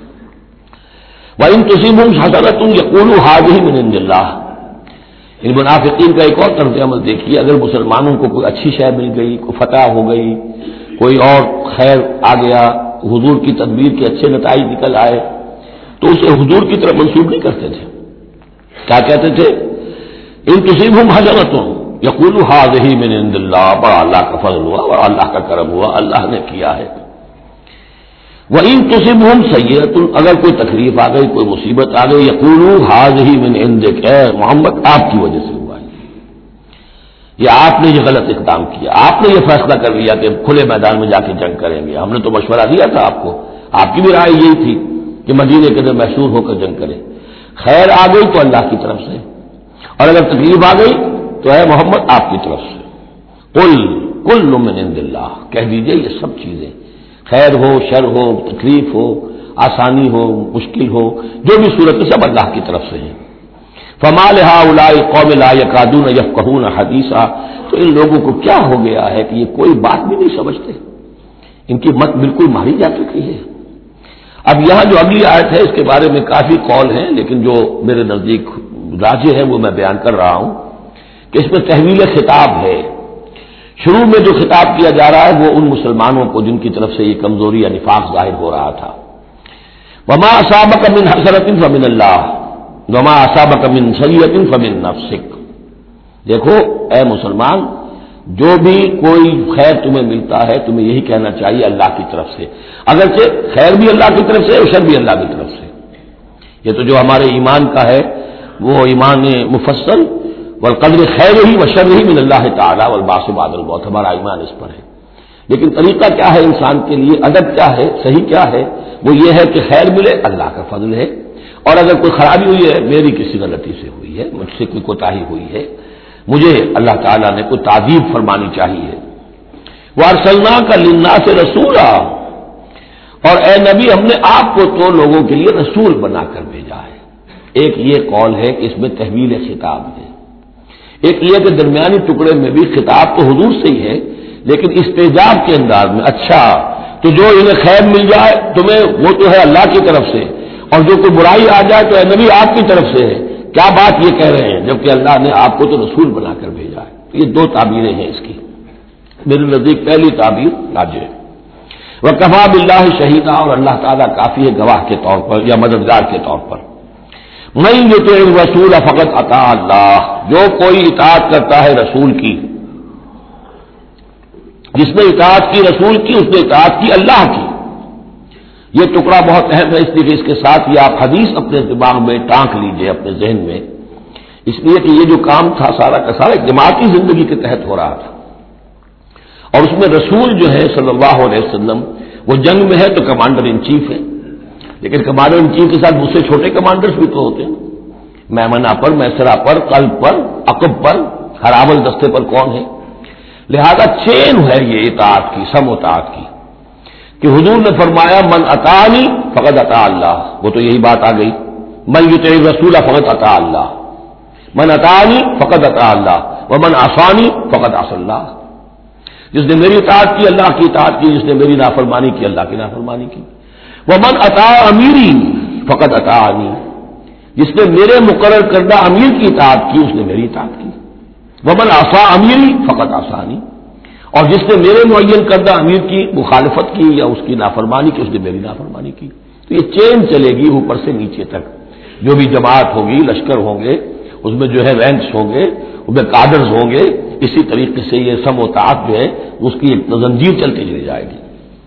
وَإِن تُصِبْهُمْ حَسَنَةٌ يَقُولُوا هَٰذِهِ مِنْ عِندِ اللَّهِ، ان منافقین کا ایک اور طرز عمل دیکھیے، اگر مسلمانوں کو کوئی اچھی شے مل گئی، کوئی فتح ہو گئی، کوئی اور خیر آ گیا، حضور کی تدبیر کے اچھے نتائج نکل آئے، تو اسے حضور کی طرف منسوب نہیں کرتے تھے، کیا کہتے تھے؟ ان تصیبہم حسنۃ، یقول ھذہ من عند اللہ، بڑا اللہ کا فضل ہوا اور اللہ کا کرم ہوا، اللہ نے کیا ہے۔ وَإِن تُصِبْهُمْ سَيِّئَةٌ، اگر کوئی تکلیف آ گئی، کوئی مصیبت آ گئی، یقولوا ھذہ من عندک، اے محمد آپ کی وجہ سے ہوا ہے، یہ آپ نے یہ غلط اقدام کیا، آپ نے یہ فیصلہ کر لیا کہ کھلے میدان میں جا کے جنگ کریں گے، ہم نے تو مشورہ دیا تھا آپ کو، آپ کی بھی رائے یہی تھی کہ مدینے کے اندر محصور ہو کر جنگ کریں، خیر آ گئی تو اللہ کی طرف سے، اور اگر تکلیف آ گئی تو اے محمد آپ کی طرف سے، قل کل من عند اللہ، کہہ دیجئے یہ سب چیزیں، خیر ہو، شر ہو، تکلیف ہو، آسانی ہو، مشکل ہو، جو بھی صورت ہے سب اللہ کی طرف سے ہے۔ فما لہؤلاء قوم لا یکادون یفقہون حدیثا، تو ان لوگوں کو کیا ہو گیا ہے کہ یہ کوئی بات بھی نہیں سمجھتے، ان کی مت بالکل ماری جا چکی ہے۔ اب یہاں جو اگلی آیت ہے اس کے بارے میں کافی قول ہیں، لیکن جو میرے نزدیک راجح ہے وہ میں بیان کر رہا ہوں کہ اس میں تحویل خطاب ہے۔ شروع میں جو خطاب کیا جا رہا ہے وہ ان مسلمانوں کو جن کی طرف سے یہ کمزوری یا نفاق ظاہر ہو رہا تھا۔ وما اصابک من حسنۃ فمن اللہ وما اصابک من سیئۃ فمن نفسک، دیکھو اے مسلمان، جو بھی کوئی خیر تمہیں ملتا ہے تمہیں یہی کہنا چاہیے اللہ کی طرف سے، اگرچہ خیر بھی اللہ کی طرف سے اور شر بھی اللہ کی طرف سے۔ یہ تو جو ہمارے ایمان کا ہے وہ ایمان مفصل، والقدر خیرہ وشرہ من اللہ تعالی والبعث بعد الموت، ہمارا ایمان اس پر ہے۔ لیکن طریقہ کیا ہے انسان کے لیے، ادب کیا ہے، صحیح کیا ہے، وہ یہ ہے کہ خیر ملے اللہ کا فضل ہے، اور اگر کوئی خرابی ہوئی ہے میری کسی غلطی سے ہوئی ہے، مجھ سے کوئی کوتاہی ہوئی ہے، مجھے اللہ تعالیٰ نے کوئی تعذیب فرمانی چاہیے۔ وَأَرْسَلْنَاكَ لِلنَّاسِ رَسُولًا، اور اے نبی ہم نے آپ کو تو لوگوں کے لیے رسول بنا کر بھیجا ہے۔ ایک یہ قول ہے کہ اس میں تحویل خطاب ہے، ایک یہ کہ درمیانی ٹکڑے میں بھی خطاب تو حضور سے ہی ہے لیکن استعجاب کے انداز میں، اچھا تو جو انہیں خیر مل جائے تمہیں وہ تو ہے اللہ کی طرف سے، اور جو کوئی برائی آ جائے تو اے نبی آپ کی طرف سے ہے، کیا بات یہ کہہ رہے ہیں جبکہ اللہ نے آپ کو تو رسول بنا کر بھیجا ہے۔ یہ دو تعبیریں ہیں اس کی، میرے نزدیک پہلی تعبیر راجح ہے، وَكَفَىٰ بِاللَّهِ شَهِيدًا، اور اللہ تعالیٰ کافی ہے گواہ کے طور پر یا مددگار کے طور پر۔ مَن يُطِعِ الرَّسُولَ فَقَدْ أَطَاعَ اللَّهَ، جو کوئی اطاعت کرتا ہے رسول کی، جس نے اطاعت کی رسول کی اس نے اطاعت کی اللہ کی۔ یہ ٹکڑا بہت اہم ہے، اس لیے کہ اس کے ساتھ یہ آپ حدیث اپنے دماغ میں ٹانک لیجئے، اپنے ذہن میں، اس لیے کہ یہ جو کام تھا سارا کا سارا جماعتی زندگی کے تحت ہو رہا تھا، اور اس میں رسول جو ہے صلی اللہ علیہ وسلم وہ جنگ میں ہے تو کمانڈر ان چیف ہے، لیکن کمانڈر ان چیف کے ساتھ مجھ سے چھوٹے کمانڈرز بھی تو ہوتے ہیں، میمنہ پر، میسرہ پر، قلب پر، عقب پر، ہراول دستے پر کون ہے، لہذا چین ہے یہ اطاعت کی، سم اطاعت کی، کہ حضور نے فرمایا من اطاعنی فقد اطاع اللہ، وہ تو یہی بات آ گئی، من یطع الرسول فقد اطاع اللہ، من اطاعنی فقد اطاع اللہ ومن عصانی فقد عصى اللہ، جس نے میری اطاعت کی اللہ کی اطاعت کی، جس نے میری نافرمانی کی اللہ کی نافرمانی کی، ومن اطاع امیری فقد اطاعنی، جس نے میرے مقرر کردہ امیر کی اطاعت کی اس نے میری اطاعت کی، ومن عصى امیری فقد عصانی، اور جس نے میرے معین کردہ امیر کی مخالفت کی یا اس کی نافرمانی کی اس نے میری نافرمانی کی۔ تو یہ چین چلے گی اوپر سے نیچے تک، جو بھی جماعت ہوگی، لشکر ہوں گے، اس میں جو ہے رینکس ہوں گے، اس میں کادرز ہوں گے، اسی طریقے سے یہ سم و طاعت جو ہے اس کی ایک زنجیر چلتی چلی جائے گی۔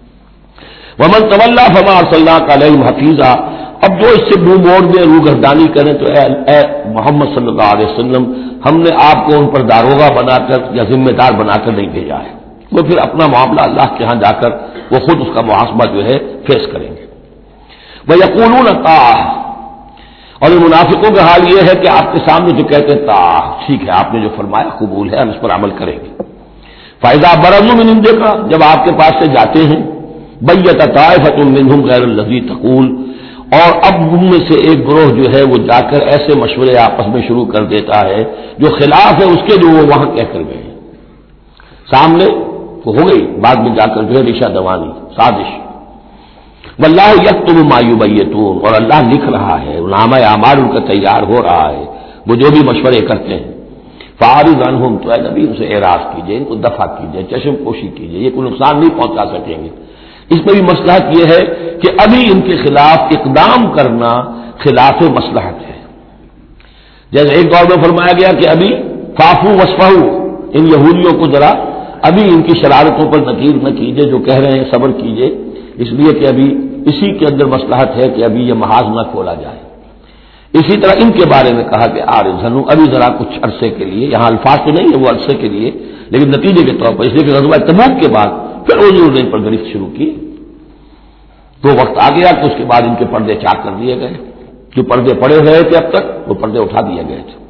ومن تولی فما ارسلناک علیہم حفیظا، اب جو اس سے منہ موڑ دیں، روگردانی کریں تو اے محمد صلی اللہ علیہ وسلم ہم نے آپ کو ان پر داروغہ بنا کر یا ذمہ دار بنا کر نہیں بھیجا ہے، وہ پھر اپنا معاملہ اللہ کے ہاں جا کر وہ خود اس کا محاسبہ جو ہے فیس کریں گے۔ وَيَقُولُونَ طَاعَةٌ، اور یہ منافقوں کا حال یہ ہے کہ آپ کے سامنے جو کہتے ہیں طاعہ، ٹھیک ہے آپ نے جو فرمایا قبول ہے، ہم اس پر عمل کریں گے۔ فَإِذَا بَرَزُوا مِنْ عِنْدِكَ، جب آپ کے پاس سے جاتے ہیں، بَيَّتَ طَائِفَةٌ مِّنْهُمْ غَيْرَ الَّذِي تَقُولُ، اور اب ان میں سے ایک گروہ جو ہے وہ جا کر ایسے مشورے آپس میں شروع کر دیتا ہے جو خلاف ہے اس کے جو وہ وہاں کہہ کر گئے، سامنے تو ہو گئی، بعد میں جا کر جو ہے رشا دوانی، سازش۔ واللہ یکتب ما یبیتون، اور اللہ لکھ رہا ہے، نامہ اعمال ان کا تیار ہو رہا ہے، وہ جو بھی مشورے کرتے ہیں۔ فاعرض عنہم، تو اے نبی ان سے اعراض کیجئے، ان کو دفع کیجئے، چشم پوشی کیجئے، یہ کوئی نقصان نہیں پہنچا سکیں گے۔ اس میں بھی مصلحت یہ ہے کہ ابھی ان کے خلاف اقدام کرنا خلاف مصلحت ہے، جیسے ایک دور میں فرمایا گیا کہ ابھی فاعفوا واصفحوا، ان یہودیوں کو ذرا ابھی ان کی شرارتوں پر نکیر نہ کیجیے، جو کہہ رہے ہیں صبر کیجیے، اس لیے کہ ابھی اسی کے اندر مصلحت ہے کہ ابھی یہ محاذ نہ کھولا جائے۔ اسی طرح ان کے بارے میں کہا کہ آرزنو، ابھی ذرا کچھ عرصے کے لیے، یہاں الفاظ تو نہیں ہے وہ عرصے کے لیے، لیکن نتیجے کے طور پر، اس لیے کہ غزوہ تبوک کے بعد پھر حضور نے ان پر گرفت شروع کی، تو وقت آ گیا کہ اس کے بعد ان کے پردے چاک کر دیے گئے، جو پردے پڑے رہے تھے اب تک وہ پردے اٹھا دیے گئے تھے۔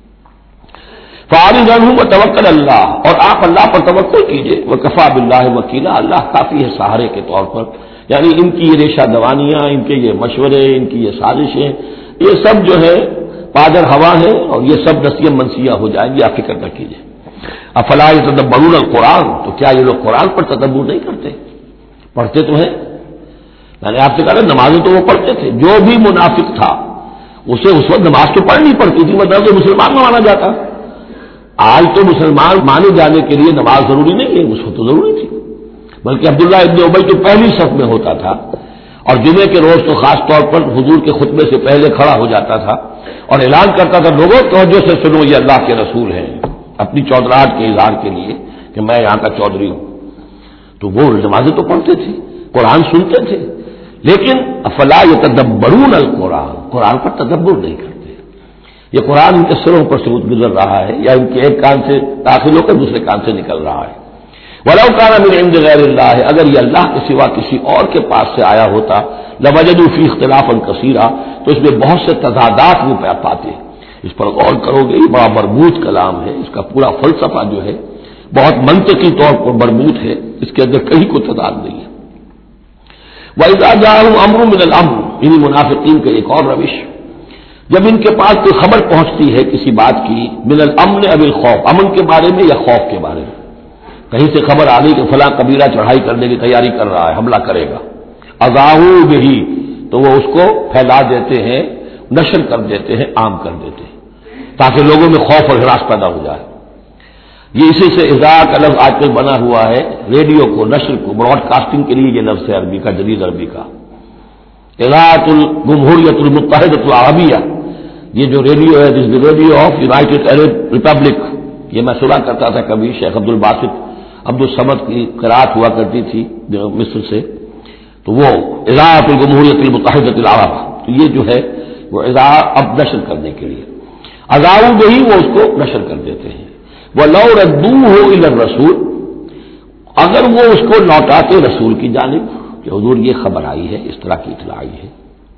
فارغ عنہم وتوکل اللہ، اور آپ اللہ پر توکل کیجئے، وکفی باللہ وکیلا، اللہ کافی ہے سہارے کے طور پر۔ یعنی ان کی یہ ریشہ دوانیاں، ان کے یہ مشورے، ان کی یہ سازشیں، یہ سب جو ہے پادر ہوا ہے، اور یہ سب نسیہ منسیہ ہو جائیں گی، آپ فکر نہ کیجئے۔ افلا یتدبرون القرآن، تو کیا یہ لوگ قرآن پر تدبر نہیں کرتے؟ پڑھتے تو ہیں، میں نے آپ سے کہا نمازیں تو وہ پڑھتے تھے، جو بھی منافق تھا اسے اس وقت نماز تو پڑھنی پڑتی تھی، مطلب کہ مسلمان نہ مانا جاتا۔ آج تو مسلمان مانے جانے کے لیے نماز ضروری نہیں ہے، اس وقت تو ضروری تھی، بلکہ عبداللہ ابن ابی تو پہلی صف میں ہوتا تھا، اور جمعے کے روز تو خاص طور پر حضور کے خطبے سے پہلے کھڑا ہو جاتا تھا اور اعلان کرتا تھا، لوگوں توجہ سے سنو، یہ اللہ کے رسول ہیں، اپنی چودراہٹ کے اظہار کے لیے کہ میں یہاں کا چودھری ہوں۔ تو وہ نمازیں تو پڑھتے تھے، قرآن سنتے تھے، لیکن افلا یتدبرون القرآن، قرآن پر تدبر نہیں کرتے۔ یہ قرآن ان کے سروں پر سے گزر رہا ہے، یا ان کے ایک کان سے داخل ہو کر دوسرے کان سے نکل رہا ہے۔ وَلَوْ كَانَ مِنْ عِنْدِ غَيْرِ اللَّهِ، اگر یہ اللہ کے سوا کسی اور کے پاس سے آیا ہوتا، لَوَجَدُوا فِيهِ اخْتِلَافًا كَثِيرًا، تو اس میں بہت سے تضادات وہ پاتے۔ اس پر غور کرو گے، یہ بڑا مربوط کلام ہے، اس کا پورا فلسفہ جو ہے بہت منطقی طور پر مربوط ہے، اس کے اندر کہیں کوئی تضاد نہیں ہے۔ وَإِذَا جَاءَهُمْ أَمْرٌ مِّنَ الْأَمْرِ، انہی منافقین کا ایک اور روش، جب ان کے پاس کوئی خبر پہنچتی ہے کسی بات کی، من الامن او الخوف، امن کے بارے میں یا خوف کے بارے میں، کہیں سے خبر آ گئی کہ فلاں قبیلہ چڑھائی کرنے کی تیاری کر رہا ہے، حملہ کرے گا، اذاعوا بہ، تو وہ اس کو پھیلا دیتے ہیں، نشر کر دیتے ہیں، عام کر دیتے ہیں، تاکہ لوگوں میں خوف اور ہراس پیدا ہو جائے۔ یہ اسی سے اذاع کا لفظ آج کل بنا ہوا ہے، ریڈیو کو، نشر کو، براڈ کاسٹنگ کے لیے یہ لفظ ہے عربی کا، جدید عربی کا، اذاعۃ الجمہوریۃ المتحدۃ العربیہ، یہ جو ریڈیو ہے، this the radio of United Arab Republic, یہ میں سنا کرتا تھا کبھی، شیخ عبدالباسط عبدالصمد کی قرات ہوا کرتی تھی مصر سے، تو وہ اذاعۃ الجمہوریۃ المتحدۃ العرب، تو یہ جو ہے وہ اذاع اب نشر کرنے کے لیے، اذاعوا بہ، وہ اس کو نشر کر دیتے ہیں۔ وَلَوْ رَدُّوهُ إِلَى الرَّسُولِ، اگر وہ اس کو لوٹاتے رسول کی جانب کہ حضور یہ خبر آئی ہے، اس طرح کی اطلاع آئی ہے،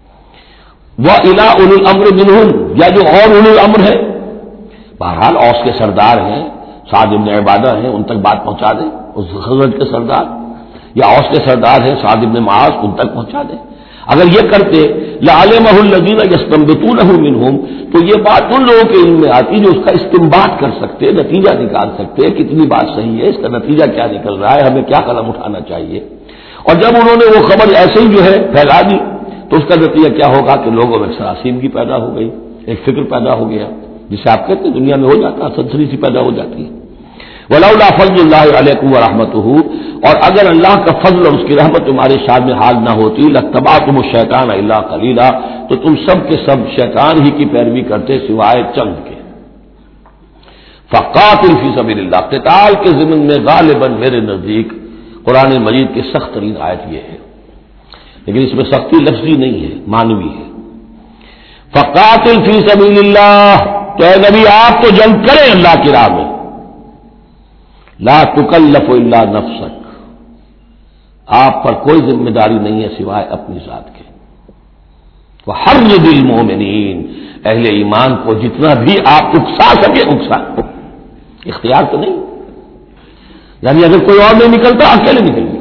وَإِلَىٰ أُولِي الْأَمْرِ مِنْهُمْ، یا جو اور اولو الامر ہے، بہرحال اوس کے سردار ہیں، سعد بن عبادہ ہیں، ان تک بات پہنچا دیں، اس خزرج کے سردار، یا اوس کے سردار ہیں سعد بن معاذ، ان تک پہنچا دیں۔ اگر یہ کرتے لَعَلِمَهُ الَّذِينَ يَسْتَنبِطُونَهُ مِنْهُمْ، تو یہ بات ان لوگوں کے علم میں آتی جو اس کا استنباط کر سکتے، نتیجہ نکال سکتے، کتنی بات صحیح ہے، اس کا نتیجہ کیا نکل رہا ہے، ہمیں کیا قدم اٹھانا چاہیے۔ اور جب انہوں نے وہ خبر ایسے ہی جو ہے پھیلا دی، تو اس کا نتیجہ کیا ہوگا کہ لوگوں میں سراسیمگی پیدا ہو گئی، ایک فکر پیدا ہو گیا، جسے آپ کہتے ہیں دنیا میں ہو جاتا ہے، سنسنی سی پیدا ہو جاتی ہے۔ وَلَوْلَا فَضْلُ اللَّهِ عَلَيْكُمْ وَرَحْمَتُهُ، اور اگر اللہ کا فضل اور اس کی رحمت تمہارے شان میں حال نہ ہوتی، لَاتَّبَعْتُمُ الشَّيْطَانَ إِلَّا قَلِيلًا، تو تم سب کے سب شیطان ہی کی پیروی کرتے سوائے چند کے۔ فَقَاتِلْ فِي سَبِيلِ اللَّهِ، قتال کے ضمن میں غالباً میرے نزدیک قرآن مجید کی سخت ترین آیت یہ ہے، لیکن اس میں سختی لفظی نہیں ہے، معنوی ہے۔ فَقَاتِلْ فِي سَبِيلِ اللَّهِ، تو اے نبی آپ تو جنگ کریں اللہ کی راہ میں، لا تکلف الا نفسک، آپ پر کوئی ذمہ داری نہیں ہے سوائے اپنی ذات کے۔ وحرض المؤمنین، اہل ایمان کو جتنا بھی آپ اکسا سکے اکسا، اختیار تو نہیں، یعنی اگر کوئی اور نہیں نکلتا اکیلے نکلیے،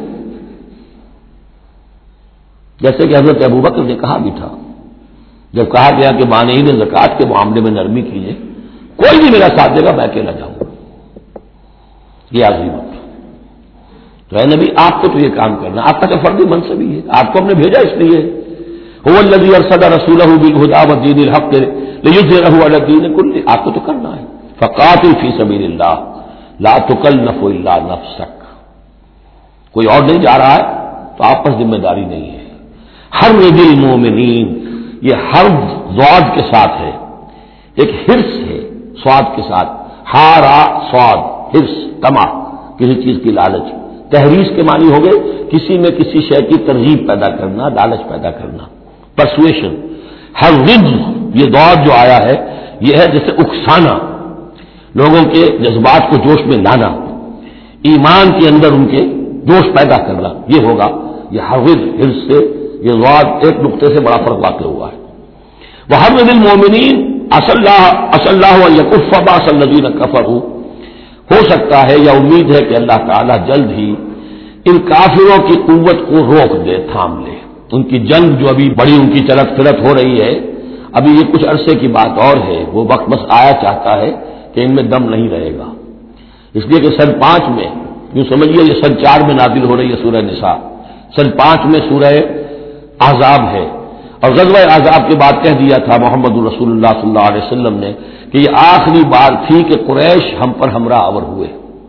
جیسے کہ حضرت ابوبکر نے کہا بھی تھا، جب کہا گیا کہ مانعین زکوٰۃ کے معاملے میں نرمی کیجیے، کوئی بھی میرا ساتھ دے گا میں اکیلا جاؤں گا، یہ عظیمت۔ تو اے نبی آپ کو تو یہ کام کرنا، آپ کا تو فردی منصب ہی ہے، آپ کو ہم نے بھیجا اس لیے، هو الذی ارسل رسولہ بالہدی ودین الحق لیظہرہ علی الدین کلہ، آپ کو تو کرنا ہے۔ فقاتل فی سبیل اللہ لا تکلف الا نفسک، کوئی اور نہیں جا رہا ہے تو آپ پر ذمہ داری نہیں ہے۔ حرض المؤمنین، یہ حرض ضاد کے ساتھ ہے، ایک حرص ہے سواد کے ساتھ، ہارا سواد، حرص، طمع، کسی چیز کی لالچ. تحریص کے معنی ہو گئے کسی میں کسی شے کی ترغیب پیدا کرنا، لالچ پیدا کرنا. پرسویشن. حرض، یہ دور جو آیا ہے یہ ہے جیسے اکسانا، لوگوں کے جذبات کو جوش میں لانا، ایمان کے اندر ان کے جوش پیدا کرنا، یہ ہوگا. یہ حرض، حرص سے یہ ضاد ایک نقطے سے بڑا فرق واقع ہوا ہے. وحرض المومنین عسى الله ان يكف باس الذين كفروا، ہو سکتا ہے یا امید ہے کہ اللہ تعالیٰ جلد ہی ان کافروں کی قوت کو روک دے، تھام لے. ان کی جنگ جو ابھی بڑی ان کی چلت پھرت ہو رہی ہے، ابھی یہ کچھ عرصے کی بات اور ہے، وہ وقت بس آیا چاہتا ہے کہ ان میں دم نہیں رہے گا. اس لیے کہ سن 5 میں، یوں سمجھیے یہ سن 4 میں نازل ہو رہی ہے سورہ نساء، سن 5 میں سورہ احزاب ہے. اور غزوہ احزاب کے بعد کہہ دیا تھا محمد رسول اللہ صلی اللہ علیہ وسلم نے کہ یہ آخری بار تھی کہ قریش ہم پر ہمراہ آور ہوئے.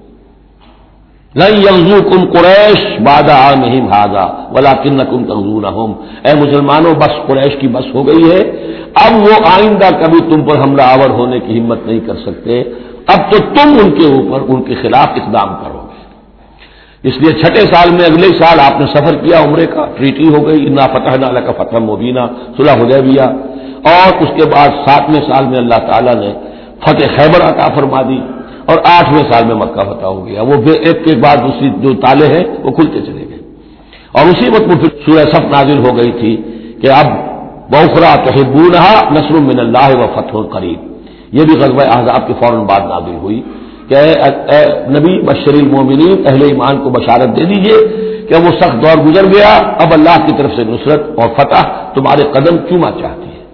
لن یغزوکم قریش بعد عامہم ھذا ولکنکم تغزونہم، اے مسلمانوں بس قریش کی بس ہو گئی ہے، اب وہ آئندہ کبھی تم پر حملہ آور ہونے کی ہمت نہیں کر سکتے، اب تو تم ان کے اوپر ان کے خلاف اقدام کرو گے. اس لیے 6 سال میں اگلے سال آپ نے سفر کیا عمرے کا، ٹریٹی ہو گئی، انا فتحنا لک فتحا مبینا، صلح حدیبیہ، اور اس کے بعد 7ویں سال میں اللہ تعالیٰ نے فتح خیبر عطا فرما دی، اور 8ویں سال میں مکہ فتح ہو گیا. وہ ایک کے بعد دوسری جو تالے ہیں وہ کھلتے چلے گئے. اور اسی وقت وہ پھر سورہ صف نازل ہو گئی تھی کہ اب وَأُخْرَىٰ تُحِبُّونَهَا نَصْرٌ مِّنَ اللَّهِ وَفَتْحٌ قَرِيبٌ. یہ بھی غزوہ احزاب کے فوراً بعد نازل ہوئی کہ اے نبی بشر المومنین، اہل ایمان کو بشارت دے دیجئے کہ وہ سخت دور گزر گیا، اب اللہ کی طرف سے نصرت اور فتح تمہارے قدم چوما چاہتی ہے.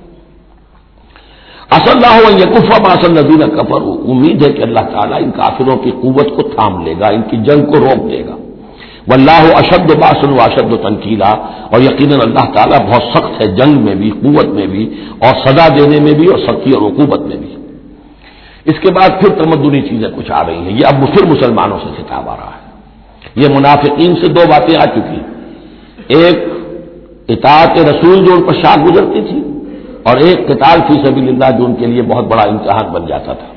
عسى الله ان يكف باس الذين كفروا، امید ہے کہ اللہ تعالیٰ ان کافروں کی قوت کو تھام لے گا، ان کی جنگ کو روک دے گا. واللہ اشد باس واشد تنکیلا، اور یقیناً اللہ تعالیٰ بہت سخت ہے جنگ میں بھی، قوت میں بھی، اور سزا دینے میں بھی، اور سختی اور عقوبت میں بھی. اس کے بعد پھر تمدنی چیزیں کچھ آ رہی ہیں. یہ اب پھر مسلمانوں سے خطاب آ رہا ہے. یہ منافقین سے 2 باتیں آ چکی، ایک اطاعت رسول جو ان پر شاخ گزرتی تھی، اور ایک قتال فی سبیل اللہ جو ان کے لیے بہت بڑا امتحان بن جاتا تھا.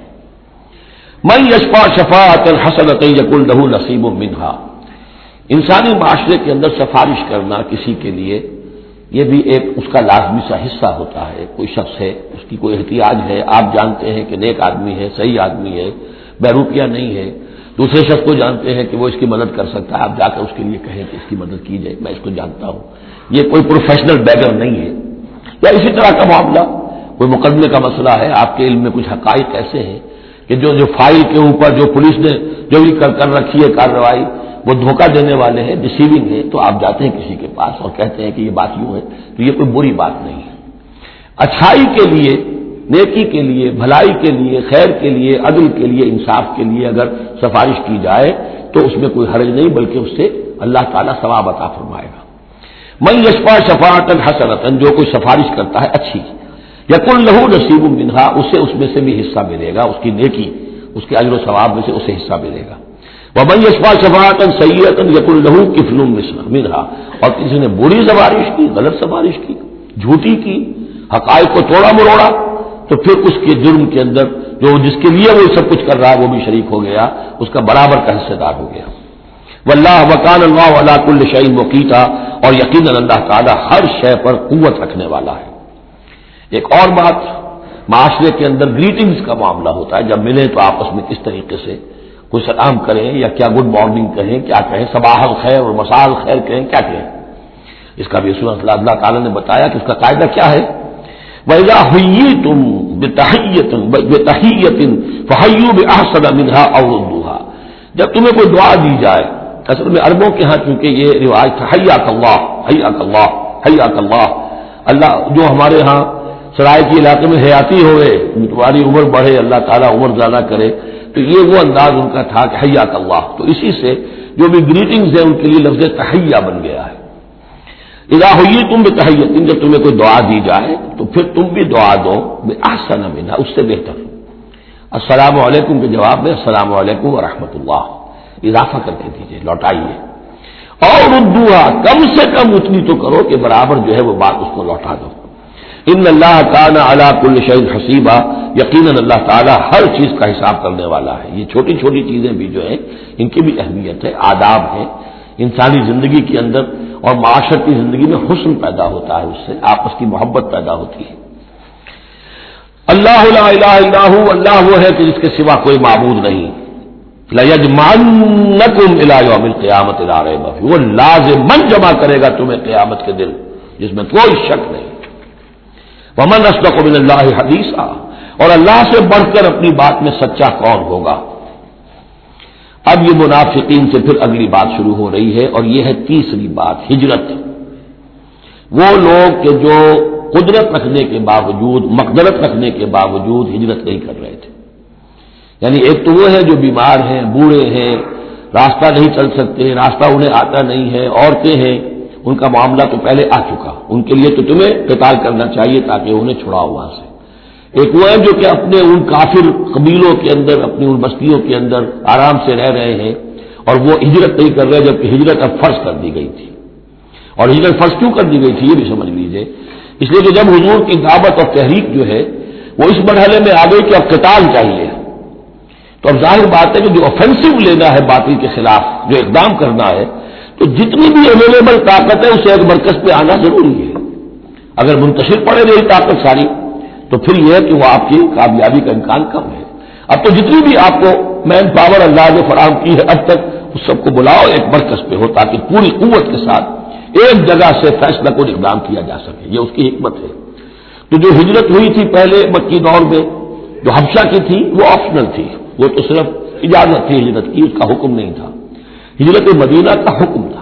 من یشفع شفاعۃ حسنۃ یکن لہ نصیب منہا، انسانی معاشرے کے اندر سفارش کرنا کسی کے لیے یہ بھی ایک اس کا لازمی سا حصہ ہوتا ہے. کوئی شخص ہے، اس کی کوئی احتیاج ہے، آپ جانتے ہیں کہ نیک آدمی ہے، صحیح آدمی ہے، بیروپیہ نہیں ہے، دوسرے شخص کو جانتے ہیں کہ وہ اس کی مدد کر سکتا ہے، آپ جا کر اس کے لیے کہیں کہ اس کی مدد کی جائے، میں اس کو جانتا ہوں. یہ کوئی پروفیشنل بیگر نہیں ہے. یا اسی طرح کا معاملہ، کوئی مقدمے کا مسئلہ ہے، آپ کے علم میں کچھ حقائق ایسے ہیں کہ جو فائل کے اوپر جو پولیس نے جو بھی کر رکھی ہے کارروائی، وہ دھوکہ دینے والے ہیں، ڈسیونگ ہے، تو آپ جاتے ہیں کسی کے پاس اور کہتے ہیں کہ یہ بات یوں ہے، تو یہ کوئی بری بات نہیں ہے. اچھائی کے لیے، نیکی کے لیے، بھلائی کے لیے، خیر کے لیے، عدل کے لیے، انصاف کے لیے اگر سفارش کی جائے تو اس میں کوئی حرج نہیں، بلکہ اس سے اللہ تعالیٰ ثواب عطا فرمائے گا. من یشفع شفاعۃ حسنۃ، جو کوئی سفارش کرتا ہے اچھی، یکن لہ نصیب منہا، اسے اس میں سے بھی حصہ ملے گا، اس کی نیکی، اس کے اجر و ثواب میں سے اسے حصہ ملے گا. ومن یشفع شفاعۃ سیئۃ یکن لہ کفل منہا، اور کسی نے بری سفارش کی، غلط سفارش کی، جھوٹی کی، حقائق کو توڑا مروڑا، تو پھر اس کے جرم کے اندر جو جس کے لیے وہ سب کچھ کر رہا ہے وہ بھی شریک ہو گیا، اس کا برابر کا حصہ دار ہو گیا. واللہ وکان اللہ علی کل شیء مقیتا، اور یقیناً اللہ تعالیٰ ہر شے پر قوت رکھنے والا ہے. ایک اور بات، معاشرے کے اندر گریٹنگز کا معاملہ ہوتا ہے، جب ملیں تو آپس میں کس طریقے سے کوئی سلام کریں، یا کیا گڈ مارننگ کہیں، کیا کہیں، صباح الخیر اور مساء الخیر کہیں، کیا کہیں. اس کا بھی سورۃ اللہ تعالیٰ نے بتایا کہ اس کا قاعدہ کیا ہے. وَإِذَا حُيِّيتُم بِتَحِيَّةٍ فَحَيُّوا بِأَحْسَنَ مِنْهَا أَوْ رُدُّوهَا، جب تمہیں کوئی دعا دی جائے، اصل میں عربوں کے ہاں چونکہ یہ رواج تھا حیاک اللہ حیاک اللہ حیاک اللہ، اللہ جو ہمارے ہاں سرائے کے علاقے میں حیاتی ہوئے، تمہاری عمر بڑھے، اللہ تعالیٰ عمر زیادہ کرے، تو یہ وہ انداز ان کا تھا کہ حیاک اللہ. تو اسی سے جو بھی گریٹنگز ہیں ان کے لیے لفظ تحیہ بن گیا ہے. اذا حییتم بتحیۃ، جب تمہیں کوئی دعا دی جائے تو پھر تم بھی دعا دو باحسن منہا، اس سے بہتر. السلام علیکم کے جواب میں السلام علیکم ورحمۃ اللہ اضافہ کر کے دیجیے، لوٹائیے. اور ردوہا، کم سے کم اتنی تو کرو کہ برابر جو ہے وہ بات اس کو لوٹا دو. ان اللہ کان علی کل شیء حسیبا، یقیناً اللہ تعالیٰ ہر چیز کا حساب کرنے والا ہے۔ یہ چھوٹی چھوٹی چیزیں بھی جو ہیں ان کی بھی اہمیت ہے، آداب ہے، انسانی زندگی کے اندر اور معاشرتی زندگی میں حسن پیدا ہوتا ہے، اس سے آپس کی محبت پیدا ہوتی ہے۔ اللہ لا الہ الا ہو، اللہ وہ ہے کہ جس کے سوا کوئی معبود نہیں۔ لَيَجْمَعَنَّكُمْ إِلَىٰ يَوْمِ الْقِيَامَةِ لَا رَيْبَ فِيهِ، وہ لازماً جمع کرے گا تمہیں قیامت کے دن جس میں کوئی شک نہیں۔ وَمَنْ أَصْدَقُ مِنَ اللَّهِ حَدِيثًا، اور اللہ سے بڑھ کر اپنی بات میں سچا کون ہوگا۔ اب یہ منافقین سے پھر اگلی بات شروع ہو رہی ہے، اور یہ ہے تیسری بات، ہجرت۔ وہ لوگ کہ جو قدرت رکھنے کے باوجود، مقدرت رکھنے کے باوجود ہجرت نہیں کر رہے تھے۔ یعنی ایک تو وہ ہے جو بیمار ہیں، بوڑھے ہیں، راستہ نہیں چل سکتے، راستہ انہیں آتا نہیں ہے، عورتیں ہیں، ان کا معاملہ تو پہلے آ چکا، ان کے لیے تو تمہیں قتال کرنا چاہیے تاکہ انہیں چھڑاؤ وہاں سے۔ ایک وہ ہے جو کہ اپنے ان کافر قبیلوں کے اندر، اپنی ان بستیوں کے اندر آرام سے رہ رہے ہیں اور وہ ہجرت نہیں کر رہے، جبکہ ہجرت اب فرض کر دی گئی تھی۔ اور ہجرت فرض کیوں کر دی گئی تھی یہ بھی سمجھ لیجئے، اس لیے کہ جب حضور کی دعوت اور تحریک جو ہے وہ اس مرحلے میں آ گئی کہ اب قتال چاہیے، تو اب ظاہر بات ہے کہ جو آفینسو لینا ہے باطل کے خلاف، جو اقدام کرنا ہے، تو جتنی بھی اویلیبل طاقت ہے اسے ایک مرکز پہ آنا ضروری ہے۔ اگر منتشر پڑے رہی طاقت ساری تو پھر یہ ہے کہ وہ آپ کی کامیابی کا امکان کم ہے۔ اب تو جتنی بھی آپ کو مین پاور اللہ نے فراہم کی ہے اب تک، اس سب کو بلاؤ ایک مرکز پہ ہو تاکہ پوری قوت کے ساتھ ایک جگہ سے فیصلہ کو اقدام کیا جا سکے۔ یہ اس کی حکمت ہے۔ تو جو ہجرت ہوئی تھی پہلے مکی دور میں، جو حبشہ کی تھی، وہ آپشنل تھی، وہ تو صرف اجازت تھی ہجرت کی، اس کا حکم نہیں تھا۔ ہجرت مدینہ کا حکم تھا۔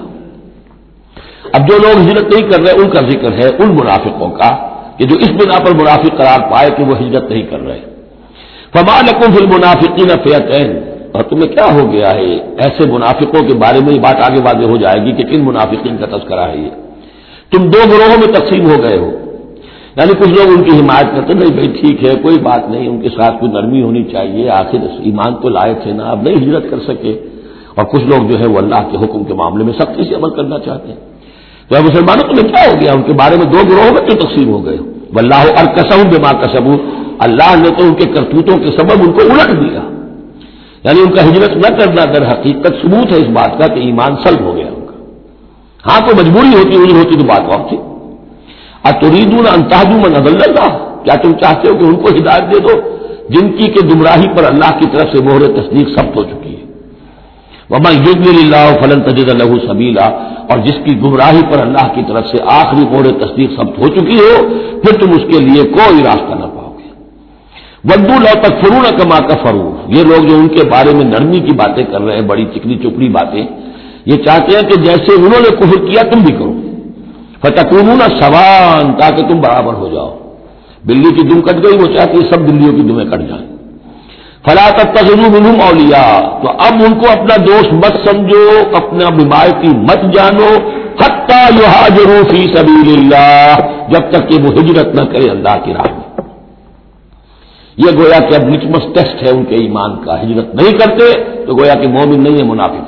اب جو لوگ ہجرت نہیں کر رہے ان کا ذکر ہے ان منافقوں کا کہ جو اس بنا پر منافق قرار پائے کہ وہ ہجرت نہیں کر رہے۔ فما لکم فی المنافقین فئتین، اور تمہیں کیا ہو گیا ہے ایسے منافقوں کے بارے میں، یہ بات آگے واضح ہو جائے گی کہ کن منافقین کا تذکرہ ہے یہ۔ تم دو گروہوں میں تقسیم ہو گئے ہو، یعنی کچھ لوگ ان کی حمایت کرتے نہیں بھائی ٹھیک ہے کوئی بات نہیں، ان کے ساتھ کوئی نرمی ہونی چاہیے، آخر ایمان تو لائے تھے نا، اب نہیں ہجرت کر سکے، اور کچھ لوگ جو ہے وہ اللہ کے حکم کے معاملے میں سختی سے عمل کرنا چاہتے ہیں۔ تو اے مسلمانوں تمہیں کیا ہو گیا، ان کے بارے میں دو گروہوں میں کیوں تقسیم ہو گئے ہو؟ واللہ ارکسہم بما کسبوا، اللہ نے تو ان کے کرتوتوں کے سبب ان کو الٹ دیا، یعنی ان کا ہجرت نہ کرنا در حقیقت ثبوت ہے اس بات کا کہ ایمان سلب ہو گیا ان کا۔ ہاں کوئی مجبوری ہوتی نہیں ہوتی تو بات اور تھی۔ اتریدون ان تہدوا من اضل اللہ، کیا تم چاہتے ہو کہ ان کو ہدایت دے دو جن کی کہ گمراہی پر اللہ کی طرف سے مہر تصدیق ثبت ہو چکی ہے؟ ومن یضلل اللہ فلن تجد له سبیلا، اور جس کی گمراہی پر اللہ کی طرف سے آخری مہر تصدیق ثبت ہو چکی ہو پھر تم اس کے لیے کوئی راستہ نہ پاؤ گے۔ ودوا لو تکفرون کما کفروا، یہ لوگ جو ان کے بارے میں نرمی کی باتیں کر رہے ہیں، بڑی چکنی چپڑی باتیں، یہ چاہتے ہیں کہ جیسے انہوں نے کفر کیا تم بھی کرو، فتکونون سواء، تاکہ تم برابر ہو جاؤ۔ بلی کی دم کٹ گئی، وہ چاہتی ہے سب بلیوں کی دمیں کٹ جائیں۔ فلا تتخذوا منهم اولیاء، تو اب ان کو اپنا دوست مت سمجھو، اپنا حمایتی مت جانو، حتی یہاجروا فی سبیل اللہ، جب تک کہ وہ ہجرت نہ کرے اللہ کی راہ میں۔ یہ گویا کہ اب لٹمس ٹیسٹ ہے ان کے ایمان کا، ہجرت نہیں کرتے تو گویا کہ مومن نہیں ہے، منافق۔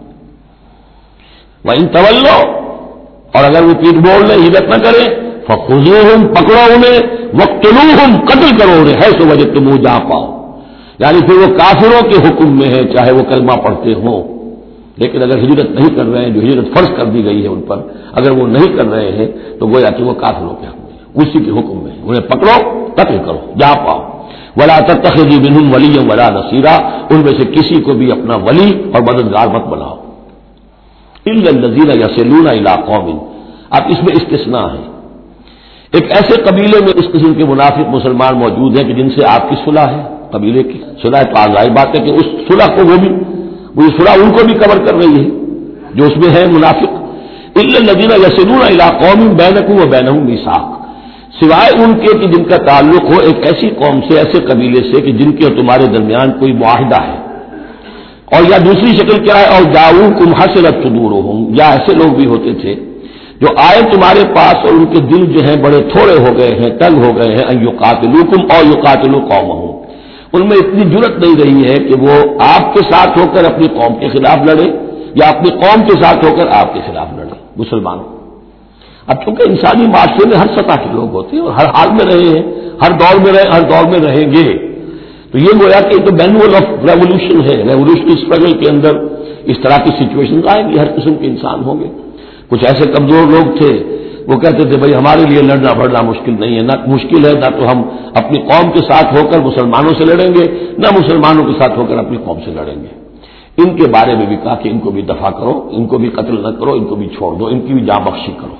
وَإِن تَوَلَّوْا، اور اگر وہ پیٹ موڑ لیں، ہجرت نہ کریں، فَخُذُوهُمْ، پکڑو انہیں، وَاقْتُلُوهُمْ، قتل کرو انہیں، حیث وجدتموہ، جہاں پاؤ۔ یعنی پھر وہ کافروں کے حکم میں ہے، چاہے وہ کلمہ پڑھتے ہوں، لیکن اگر ہجرت نہیں کر رہے ہیں، جو ہجرت فرض کر دی گئی ہے ان پر، اگر وہ نہیں کر رہے ہیں تو گویا کہ وہ کافروں کے حکم میں، اسی کے حکم میں، انہیں پکڑو، قتل کرو جہاں پاؤ۔ وَلَا تَتَّخِذُوا مِنْهُمْ وَلِيًّا وَلَا نَصِيرًا، ان میں سے کسی کو بھی اپنا ولی اور مددگار مت بناؤ۔ إِلَّا الَّذِينَ يَصِلُونَ إِلَىٰ قَوْمٍ، اب اس میں استثناء ہے، ایک ایسے قبیلے میں اس قسم کے منافق مسلمان موجود ہیں کہ جن سے آپ کی صلح ہے، قبیلے کی صلح ہے، تو ظاہر بات ہے کہ اس صلح کو وہ صلح ان کو بھی کور کر رہی ہے جو اس میں ہے منافق۔ إِلَّا الَّذِينَ يَصِلُونَ إِلَىٰ قَوْمٍ بَيْنَكُمْ وَبَيْنَهُم مِّيثَاقٌ، سوائے ان کے کہ جن کا تعلق ہو ایک ایسی قوم سے، ایسے قبیلے سے کہ جن کے اور تمہارے درمیان کوئی معاہدہ ہے، اور یا دوسری شکل کیا ہے، اور جاؤکم حصرت صدورہم، یا ایسے لوگ بھی ہوتے تھے جو آئے تمہارے پاس اور ان کے دل جو ہیں بڑے تھوڑے ہو گئے ہیں، تنگ ہو گئے ہیں، ان یقاتلوکم او یقاتلوا قومہم، ان میں اتنی جرأت نہیں رہی ہے کہ وہ آپ کے ساتھ ہو کر اپنی قوم کے خلاف لڑے یا اپنی قوم کے ساتھ ہو کر آپ کے خلاف لڑے۔ مسلمانوں اب چونکہ انسانی معاشرے میں ہر سطح کے لوگ ہوتے ہیں اور ہر حال میں رہے ہیں، ہر دور میں رہیں گے، تو یہ گویا کہ تو مینول آف ریولیوشن ہے، ریولیوشنری اسٹرگل کے اندر اس طرح کی سچویشن آئیں گی، ہر قسم کے انسان ہوں گے۔ کچھ ایسے کمزور لوگ تھے وہ کہتے تھے بھائی ہمارے لیے لڑنا بڑھنا مشکل نہیں ہے، نہ مشکل ہے، نہ تو ہم اپنی قوم کے ساتھ ہو کر مسلمانوں سے لڑیں گے، نہ مسلمانوں کے ساتھ ہو کر اپنی قوم سے لڑیں گے۔ ان کے بارے میں بھی کہا کہ ان کو بھی دفع کرو، ان کو بھی قتل نہ کرو، ان کو بھی چھوڑ دو، ان کی بھی جاں بخشی کرو۔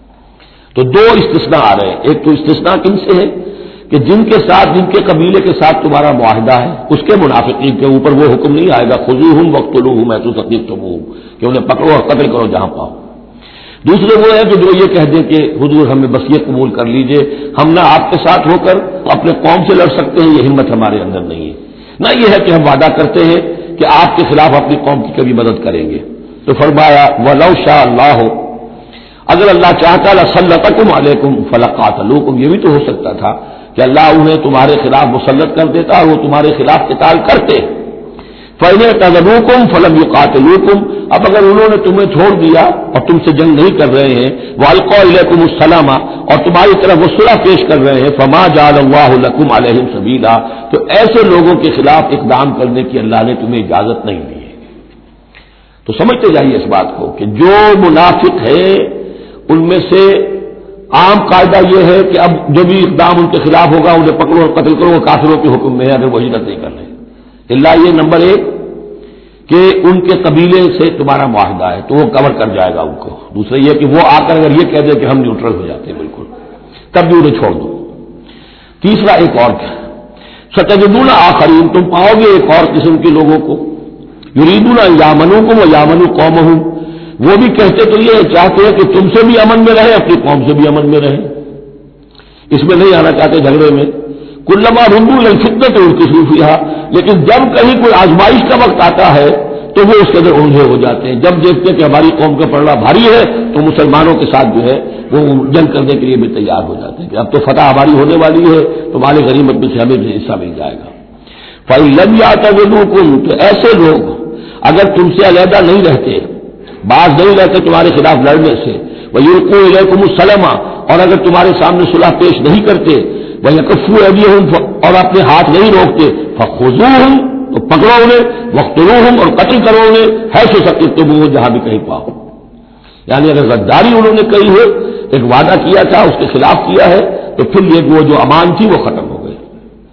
تو دو استثناء آ رہے ہیں، ایک تو استثناء کن سے ہے کہ جن کے ساتھ، جن کے قبیلے کے ساتھ تمہارا معاہدہ ہے، اس کے منافقین کے اوپر وہ حکم نہیں آئے گا خذوہم وقتلوہم حیث ثقفتموہم کہ انہیں پکڑو اور قتل کرو جہاں پاؤ۔ دوسرے وہ ہے کہ جو یہ کہہ دیں کہ حضور ہمیں بس یہ قبول کر لیجئے، ہم نہ آپ کے ساتھ ہو کر اپنے قوم سے لڑ سکتے ہیں، یہ ہمت ہمارے اندر نہیں ہے، نہ یہ ہے کہ ہم وعدہ کرتے ہیں کہ آپ کے خلاف اپنی قوم کی کبھی مدد کریں گے۔ تو فرمایا وَلَوْ شَاءَ اللَّهُ، اگر اللہ چاہتا لَسَلَّطَكُمْ عَلَيْكُمْ فَلَقَاتَلُوكُمْ، یہ بھی تو ہو سکتا تھا کہ اللہ انہیں تمہارے خلاف مسلط کر دیتا اور وہ تمہارے خلاف قتال کرتے۔ فَإِنِ اعْتَزَلُوكُمْ فَلَمْ يُقَاتِلُوكُمْ، اب اگر انہوں نے تمہیں چھوڑ دیا اور تم سے جنگ نہیں کر رہے ہیں، وَأَلْقَوْا إِلَيْكُمُ السَّلَامَ، اور تمہاری طرف وہ صلح پیش کر رہے ہیں، فَمَا جَعَلَ اللَّهُ لَكُمْ عَلَيْهِمْ سَبِيلًا، تو ایسے لوگوں کے خلاف اقدام کرنے کی اللہ نے تمہیں اجازت نہیں دی ہے۔ تو سمجھتے جائیے اس بات کو کہ جو منافق ہے ان میں سے عام قاعدہ یہ ہے کہ اب جو بھی اقدام ان کے خلاف ہوگا انہیں پکڑو اور قتل کرو، وہ کافروں کے حکم میں ہے اگر وہ ہجرت نہیں کر رہے۔ اللہ یہ نمبر ایک کہ ان کے قبیلے سے تمہارا معاہدہ ہے تو وہ کور کر جائے گا ان کو۔ دوسرا یہ کہ وہ آ کر اگر یہ کہہ دے کہ ہم نیوٹرل ہو جاتے ہیں بالکل، تب بھی انہیں چھوڑ دو۔ تیسرا ایک اور کیا، ستجدون آخرین، تم پاؤ گے ایک اور قسم کے لوگوں کو، یریدون ان یامنوکم و یامنوا قومہم، وہ بھی کہتے تو یہ چاہتے ہیں کہ تم سے بھی امن میں رہے، اپنی قوم سے بھی امن میں رہے، اس میں نہیں آنا چاہتے جھگڑے میں۔ کلما ردوا الی الفتنۃ ارکسوا فیہا، لیکن جب کہیں کوئی آزمائش کا وقت آتا ہے تو وہ اس کے اندر اونجے ہو جاتے ہیں۔ جب دیکھتے ہیں کہ ہماری قوم کا پلڑا بھاری ہے تو مسلمانوں کے ساتھ جو ہے وہ جنگ کرنے کے لیے بھی تیار ہو جاتے ہیں کہ اب تو فتح ہماری ہونے والی ہے تو مال غنیمت میں سے ہمیں بھی حصہ مل جائے گا۔ فَإِن لَّمْ يَعْتَزِلُوكُمْ، تو ایسے لوگ اگر تم سے علیحدہ نہیں رہتے، باز نہیں رہتے تمہارے خلاف لڑنے سے، وَيُلْقُوا إِلَيْكُمُ السَّلَامَ، اور اگر تمہارے سامنے صلح پیش نہیں کرتے، وَيَكُفُّوا أَيْدِيَهُمْ، اور اپنے ہاتھ نہیں روکتے، فَخُذُوهُمْ، تو پکڑو انہیں، وَاقْتُلُوهُمْ، اور قتل کرو انہیں، حیث ثقفتموہم، جہاں بھی کہیں پاؤ۔ یعنی اگر غداری انہوں نے کہی ہے، ایک وعدہ کیا تھا اس کے خلاف کیا ہے، تو پھر یہ وہ جو امان تھی وہ ختم ہو گئی۔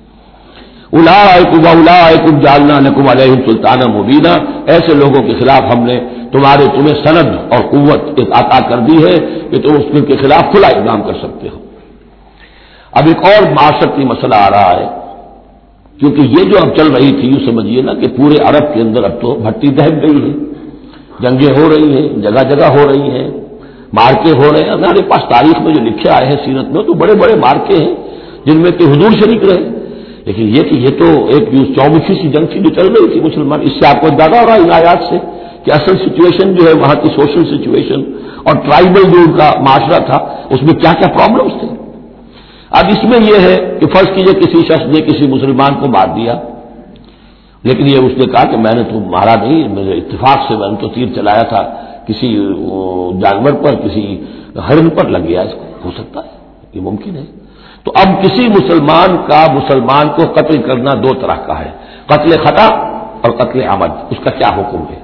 اولئک جعلنا لکم علیہم سلطانا مبینا، ایسے لوگوں کے خلاف ہم نے تمہیں سند اور قوت عطا کر دی ہے کہ تم اس کے خلاف کھلا اقدام کر سکتے ہو۔ اب ایک اور معاشرتی مسئلہ آ رہا ہے، کیونکہ یہ جو اب چل رہی تھی یوں سمجھیے نا کہ پورے عرب کے اندر اب تو بھٹی دہک گئی ہے، جنگیں ہو رہی ہیں، جگہ جگہ ہو رہی ہیں، مارکے ہو رہے ہیں۔ ہمارے پاس تاریخ میں جو لکھے آئے ہیں سیرت میں تو بڑے بڑے مارکے ہیں جن میں کہ حضور شریک رہے، لیکن یہ تو ایک چومکھی سی جنگ تھی جو چل رہی تھی مسلمان۔ اس سے آپ کو اندازہ ہو رہا ہے ان آیات سے کہ اصل سچویشن جو ہے وہاں کی سوشل سچویشن اور ٹرائبل جو ان کا معاشرہ تھا اس میں کیا کیا پرابلمس تھے۔ اب اس میں یہ ہے کہ فرض کیجئے کسی شخص نے کسی مسلمان کو مار دیا، لیکن یہ اس نے کہا کہ میں نے تو مارا نہیں، میرے اتفاق سے میں نے تو تیر چلایا تھا کسی جانور پر، کسی ہرن پر لگ گیا، اس کو ہو سکتا ہے، یہ ممکن ہے۔ تو اب کسی مسلمان کا مسلمان کو قتل کرنا دو طرح کا ہے، قتل خطا اور قتل عمد۔ اس کا کیا حکم ہے؟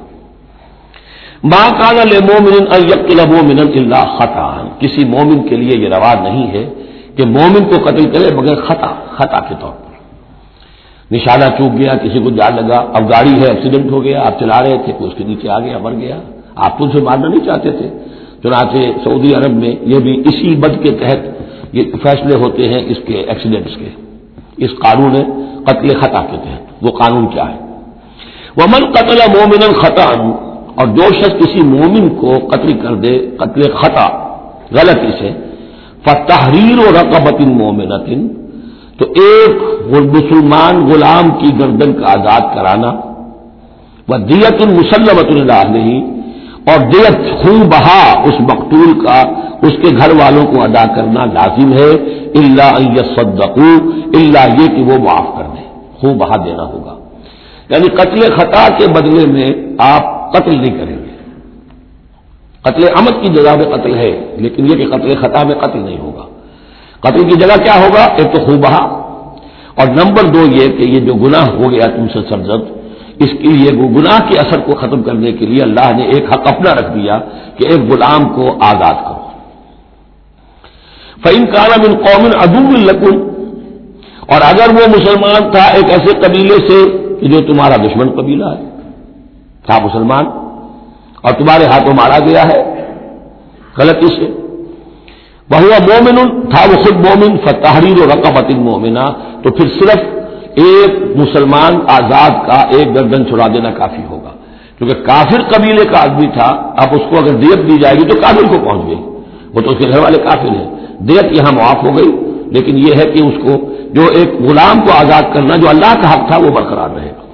ما کان للمؤمن ان یقتل مؤمنا الا خطا، کسی مومن کے لیے یہ روا نہیں ہے کہ مومن کو قتل کرے مگر خطا کے طور پر۔ نشانہ چوک گیا، کسی کو جان لگا، اب گاڑی ہے، ایکسیڈنٹ ہو گیا، آپ چلا رہے تھے، کوئی اس کے نیچے آ گیا، مر گیا، آپ تو اسے مارنا نہیں چاہتے تھے۔ چنانچہ سعودی عرب میں یہ بھی اسی بد کے تحت یہ فیصلے ہوتے ہیں اس کے ایکسیڈنٹس کے، اس قانون قتل خطا کے تحت۔ وہ قانون کیا ہے؟ ومن قتل مومنا خطا، اور جو شخص کسی مومن کو قتل کر دے قتل خطا غلطی سے، فتحریر رقبۃ مؤمنۃ، تو ایک مسلمان غلام کی گردن کا آزاد کرانا، ودیۃ مسلمۃ الی اہلہ، اور دیت خون بہا اس مقتول کا اس کے گھر والوں کو ادا کرنا لازم ہے، الا ان یصدقوا، الا یہ کہ وہ معاف کر دیں، خون بہا دینا ہوگا۔ یعنی قتل خطا کے بدلے میں آپ قتل نہیں کریں گے، قتل عمد کی جزا میں قتل ہے، لیکن یہ کہ قتل خطا میں قتل نہیں ہوگا۔ قتل کی جگہ کیا ہوگا؟ ایک تو خون بہا، اور نمبر دو یہ کہ یہ جو گناہ ہو گیا تم سے سرزد، اس کے لیے گناہ کے اثر کو ختم کرنے کے لیے اللہ نے ایک حق اپنا رکھ دیا کہ ایک غلام کو آزاد کرو۔ فَإِن كَانَ مِن قَوْمٍ عَدُوٍّ لَكُمْ، اور اگر وہ مسلمان تھا ایک ایسے قبیلے سے کہ جو تمہارا دشمن قبیلہ ہے، تھا مسلمان اور تمہارے ہاتھوں مارا گیا ہے غلطی سے، وَهُوَ مُؤْمِنٌ، تھا وہ خود مومن، فَتَحْرِيرُ رَقَبَةٍ مُؤْمِنَةٍ، تو پھر صرف ایک مسلمان آزاد کا ایک گردن چھڑا دینا کافی ہوگا، کیونکہ کافر قبیلے کا آدمی تھا، اب اس کو اگر دیت دی جائے گی تو کافر کو پہنچ گئی، وہ تو اس کے گھر والے کافر ہیں، دیت یہاں معاف ہو گئی، لیکن یہ ہے کہ اس کو جو ایک غلام کو آزاد کرنا جو اللہ کا حق تھا وہ برقرار رہے گا۔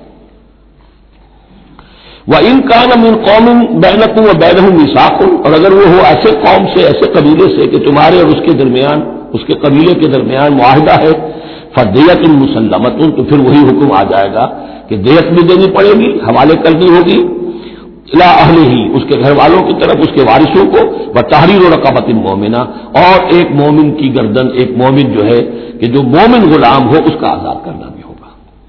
وَإِن كَانَ مِن قَوْمٍ بَيْنَكُمْ وَبَيْنَهُم مِيثَاقٌ، اور اگر وہ ہو ایسے قوم سے، ایسے قبیلے سے کہ تمہارے اور اس کے درمیان، اس کے قبیلے کے درمیان معاہدہ ہے، فَدِيَةٌ مُسَلَّمَةٌ، تو پھر وہی حکم آ جائے گا کہ دیت بھی دینی پڑے گی، حوالے کرنی ہوگی، الی اہلہ، اس کے گھر والوں کی طرف، اس کے وارثوں کو، وتحریر رقبۃ مؤمنہ، اور ایک مومن کی گردن، ایک مومن جو ہے کہ جو مومن غلام ہو اس کا آزاد کرنا بھی ہوگا۔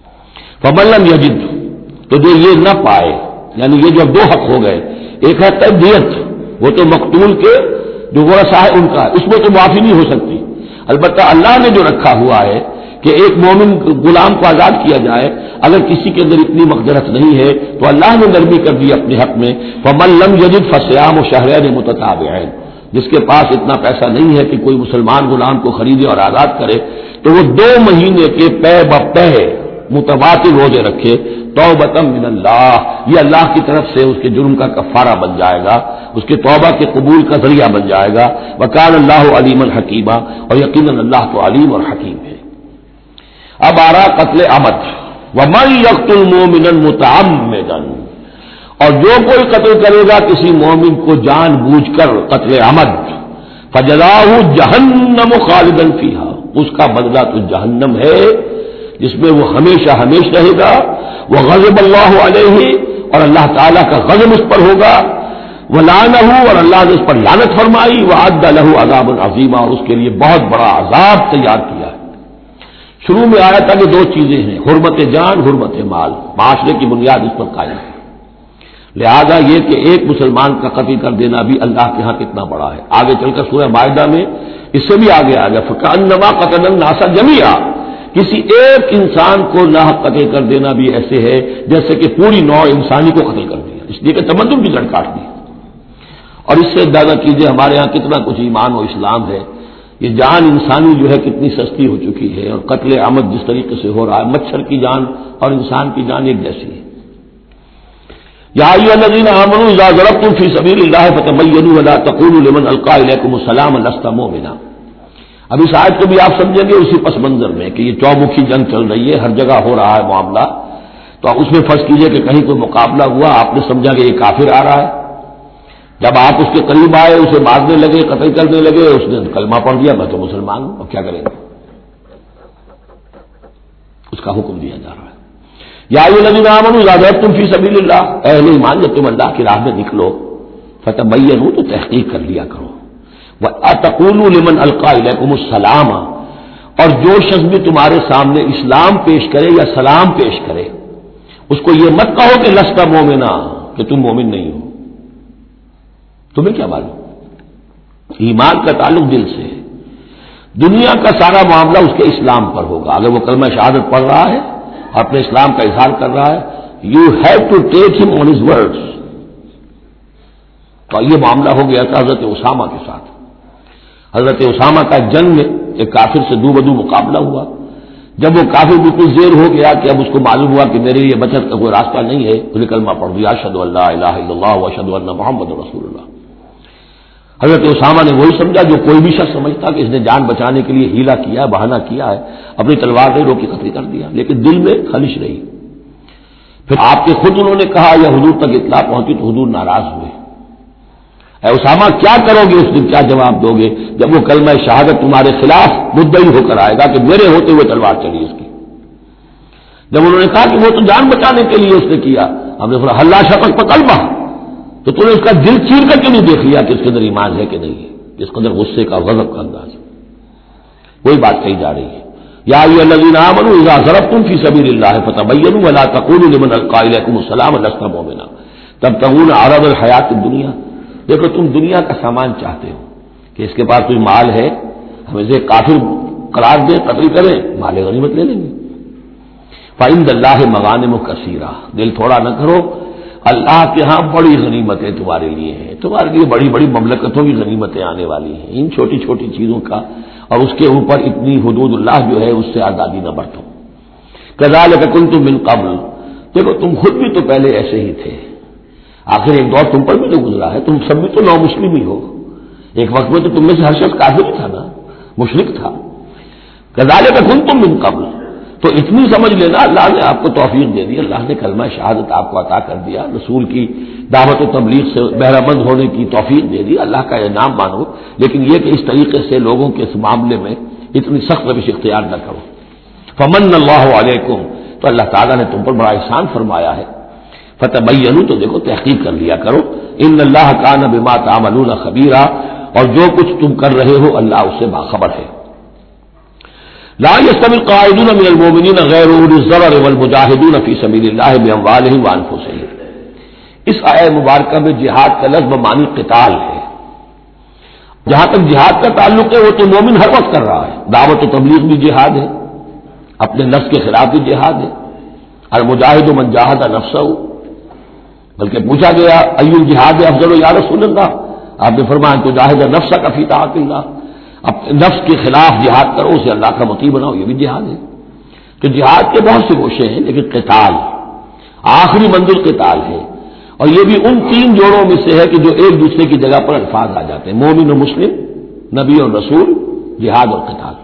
فمن لم یجد، تو جو یہ نہ پائے، یعنی یہ جو دو حق ہو گئے، ایک ہے دیت، وہ تو مقتول کے جو ورثہ ہے ان کا، اس میں تو معافی نہیں ہو سکتی، البتہ اللہ نے جو رکھا ہوا ہے کہ ایک مومن غلام کو آزاد کیا جائے، اگر کسی کے اندر اتنی مقدرت نہیں ہے تو اللہ نے نرمی کر دی اپنے حق میں، فمن لم یجد فصیام شہرین متتابعین، جس کے پاس اتنا پیسہ نہیں ہے کہ کوئی مسلمان غلام کو خریدے اور آزاد کرے، تو وہ 2 مہینے کے پے بپے متواتر روزے رکھے، توبۃ من اللہ، یہ اللہ کی طرف سے اس کے جرم کا کفارہ بن جائے گا، اس کے توبہ کے قبول کا ذریعہ بن جائے گا، وکان اللہ علیما حکیما، اور یقیناً اللہ تو علیم اور حکیم ہے۔ اب آ رہا قتل عمد، ومن یقتل مؤمنا متعمدا، اور جو کوئی قتل کرے گا کسی مومن کو جان بوجھ کر قتل عمد، فجزاؤہ جہنم خالدا فیہا، اس کا بدلہ تو جہنم ہے جس میں وہ ہمیشہ ہمیشہ رہے گا، وغضب اللہ علیہ، اور اللہ تعالیٰ کا غضب اس پر ہوگا، ولعنہ، اور اللہ نے اس پر لعنت فرمائی، وعد لہ عذاب عظیما، اور اس کے لیے بہت بڑا عذاب تیار کیا ہے۔ شروع میں آیا تھا کہ 2 چیزیں ہیں، حرمت جان، حرمت مال، معاشرے کی بنیاد اس پر قائم ہے، لہذا یہ کہ ایک مسلمان کا قتل کر دینا بھی اللہ کے ہاں کتنا بڑا ہے۔ آگے چل کر سورہ مائدہ میں اس سے بھی آگے آ گیا، فکأنما قتل الناس جميعا، کسی ایک انسان کو ناحق قتل کر دینا بھی ایسے ہے جیسے کہ پوری نوع انسانی کو قتل کر دیا، اس لیے کہ تمدن کی جڑ کاٹ دی۔ اور اس سے اندازہ کیجیے ہمارے ہاں کتنا کچھ ایمان و اسلام ہے، یہ جان انسانی جو ہے کتنی سستی ہو چکی ہے، اور قتل عمد جس طریقے سے ہو رہا ہے، مچھر کی جان اور انسان کی جان ایک جیسی ہے۔ یا ایھا الذین آمنوا اذا ضربتم فی سبیل اللہ فتبینوا ولا تقولوا لمن القی الیکم السلام لست مؤمنا۔ اب اس آیت کو بھی آپ سمجھیں گے اسی پس منظر میں کہ یہ چومکھی جنگ چل رہی ہے، ہر جگہ ہو رہا ہے معاملہ، تو اس میں فرض کیجئے کہ کہیں کوئی مقابلہ ہوا، آپ نے سمجھا کہ یہ کافر آ رہا ہے، جب آپ اس کے قریب آئے، اسے مارنے لگے، قتل کرنے لگے، اس نے کلمہ پڑھ دیا، میں تو مسلمان ہوں، اب کیا کریں گے؟ اس کا حکم دیا جا رہا ہے، یا ایھا الذین آمنوا اذا ضربتم فی سبیل اللہ، اہل ایمان جب تم اللہ کی راہ میں نکلو، فتبینوا، تو تحقیق کر لیا کرو، وَأَتَقُولُوا لِمَنْ أَلْقَى إِلَيْكُمُ السَّلَامَ، اور جو شخص بھی تمہارے سامنے اسلام پیش کرے یا سلام پیش کرے، اس کو یہ مت کہو کہ لست مومنا، کہ تم مومن نہیں ہو، تمہیں کیا معلوم؟ ایمان کا تعلق دل سے ہے، دنیا کا سارا معاملہ اس کے اسلام پر ہوگا۔ اگر وہ کلمہ شہادت پڑھ رہا ہے اور اپنے اسلام کا اظہار کر رہا ہے، یو ہیو ٹو ٹیک ہم آن ہز ورڈز۔ تو یہ معاملہ ہو گیا تھا حضرت اسامہ کے ساتھ، حضرت اسامہ کا جنگ میں ایک کافر سے دو بدو مقابلہ ہوا، جب وہ کافر بالکل زیر ہو گیا کہ اب اس کو معلوم ہوا کہ میرے لیے بچت کا کوئی راستہ نہیں ہے، اس نے کلمہ پڑھ دیا، اشہد ان لا الہ الا اللہ واشہد ان محمد رسول اللہ۔ حضرت اسامہ نے وہی سمجھا جو کوئی بھی شخص سمجھتا کہ اس نے جان بچانے کے لیے ہیلا کیا ہے، بہانہ کیا ہے، اپنی تلوار سے روکی قتل کر دیا، لیکن دل میں خلش رہی۔ پھر آپ کے خود انہوں نے کہا یا حضور تک اطلاع پہنچی تو حضور ناراض ہوئے، اے اسامہ کیا کرو گے اس دن، کیا جواب دو گے جب وہ کلمہ شہادت تمہارے خلاف مدعی ہو کر آئے گا کہ میرے ہوتے ہوئے تلوار چلی اس کی؟ جب انہوں نے کہا کہ وہ تو جان بچانے کے لیے اس نے کیا، ہم نے فرمایا حلا شفق قلبہ، تو تم نے اس کا دل چیر کر کے نہیں دیکھ لیا کہ اس کے اندر ایمان ہے کہ نہیں ہے، اس کے اندر غصے کا غضب کا انداز ہے. وہی بات کہی جا رہی ہے، یا ایھا الذین آمنوا اذا ضربتم فی سبیل اللہ فتبینوا ولا تقولوا لمن القى الیکم السلام لست مؤمنا تبتغون عرض الحیات الدنیا. دیکھو تم دنیا کا سامان چاہتے ہو کہ اس کے پاس کوئی مال ہے، ہمیں سے کافر قرار دیں، قتل کریں، مال غنیمت لے لیں گے. فعند اللہ مغانم کثیرہ، دل تھوڑا نہ کرو، اللہ کے ہاں بڑی غنیمتیں تمہارے لیے ہیں، تمہارے لیے بڑی بڑی مملکتوں کی غنیمتیں آنے والی ہیں. ان چھوٹی چھوٹی چیزوں کا اور اس کے اوپر اتنی حدود اللہ جو ہے اس سے آزادی نہ برتو. کذالک کنتم من قبل، دیکھو تم خود بھی تو پہلے ایسے ہی تھے، آخر ایک دور تم پر بھی تو گزرا ہے، تم سب بھی تو نو مسلم ہی ہو. ایک وقت میں تو تم میں سے ہر شخص کافر ہی تھا نا، مشرک تھا. کذالک کنتم من قبل، تو اتنی سمجھ لینا اللہ نے آپ کو توفیق دے دی، اللہ نے کلمہ شہادت آپ کو عطا کر دیا، رسول کی دعوت و تبلیغ سے بہرہ مند ہونے کی توفیق دے دی، اللہ کا انعام مانو. لیکن یہ کہ اس طریقے سے لوگوں کے اس معاملے میں اتنی سخت روش اختیار نہ کرو. فمن اللہ علیکم، تو اللہ تعالیٰ نے تم پر بڑا احسان فرمایا ہے. فتبینوا، تو دیکھو تحقیق کر لیا کرو. ان اللہ کان بما تعملون خبیرا، اور جو کچھ تم کر رہے ہو اللہ اس سے باخبر ہے. لا يستوي القاعدون من المؤمنین غیر اولی الضرر والمجاہدون فی سبیل اللہ باموالہم وانفسہم. اس آیہ مبارکہ میں جہاد کا لفظ معنی قتال ہے. جہاں تک جہاد کا تعلق ہے وہ تو مومن ہر وقت کر رہا ہے، دعوت و تبلیغ بھی جہاد ہے، اپنے نفس کے خلاف بھی جہاد ہے. المجاہد من جاہد نفسہ، بلکہ پوچھا گیا ای الجہاد افضل یا رسول اللہ، آپ نے فرمایا تو جاہد نفسہ کا فی طاعت اللہ، اپنے نفس کے خلاف جہاد کرو، اسے اللہ کا مطیع بناؤ، یہ بھی جہاد ہے. تو جہاد کے بہت سے گوشے ہیں، لیکن قتال آخری منزل قتال ہے. اور یہ بھی ان تین جوڑوں میں سے ہے کہ جو ایک دوسرے کی جگہ پر الفاظ آ جاتے ہیں، مومن و مسلم، نبی اور رسول، جہاد اور قتال.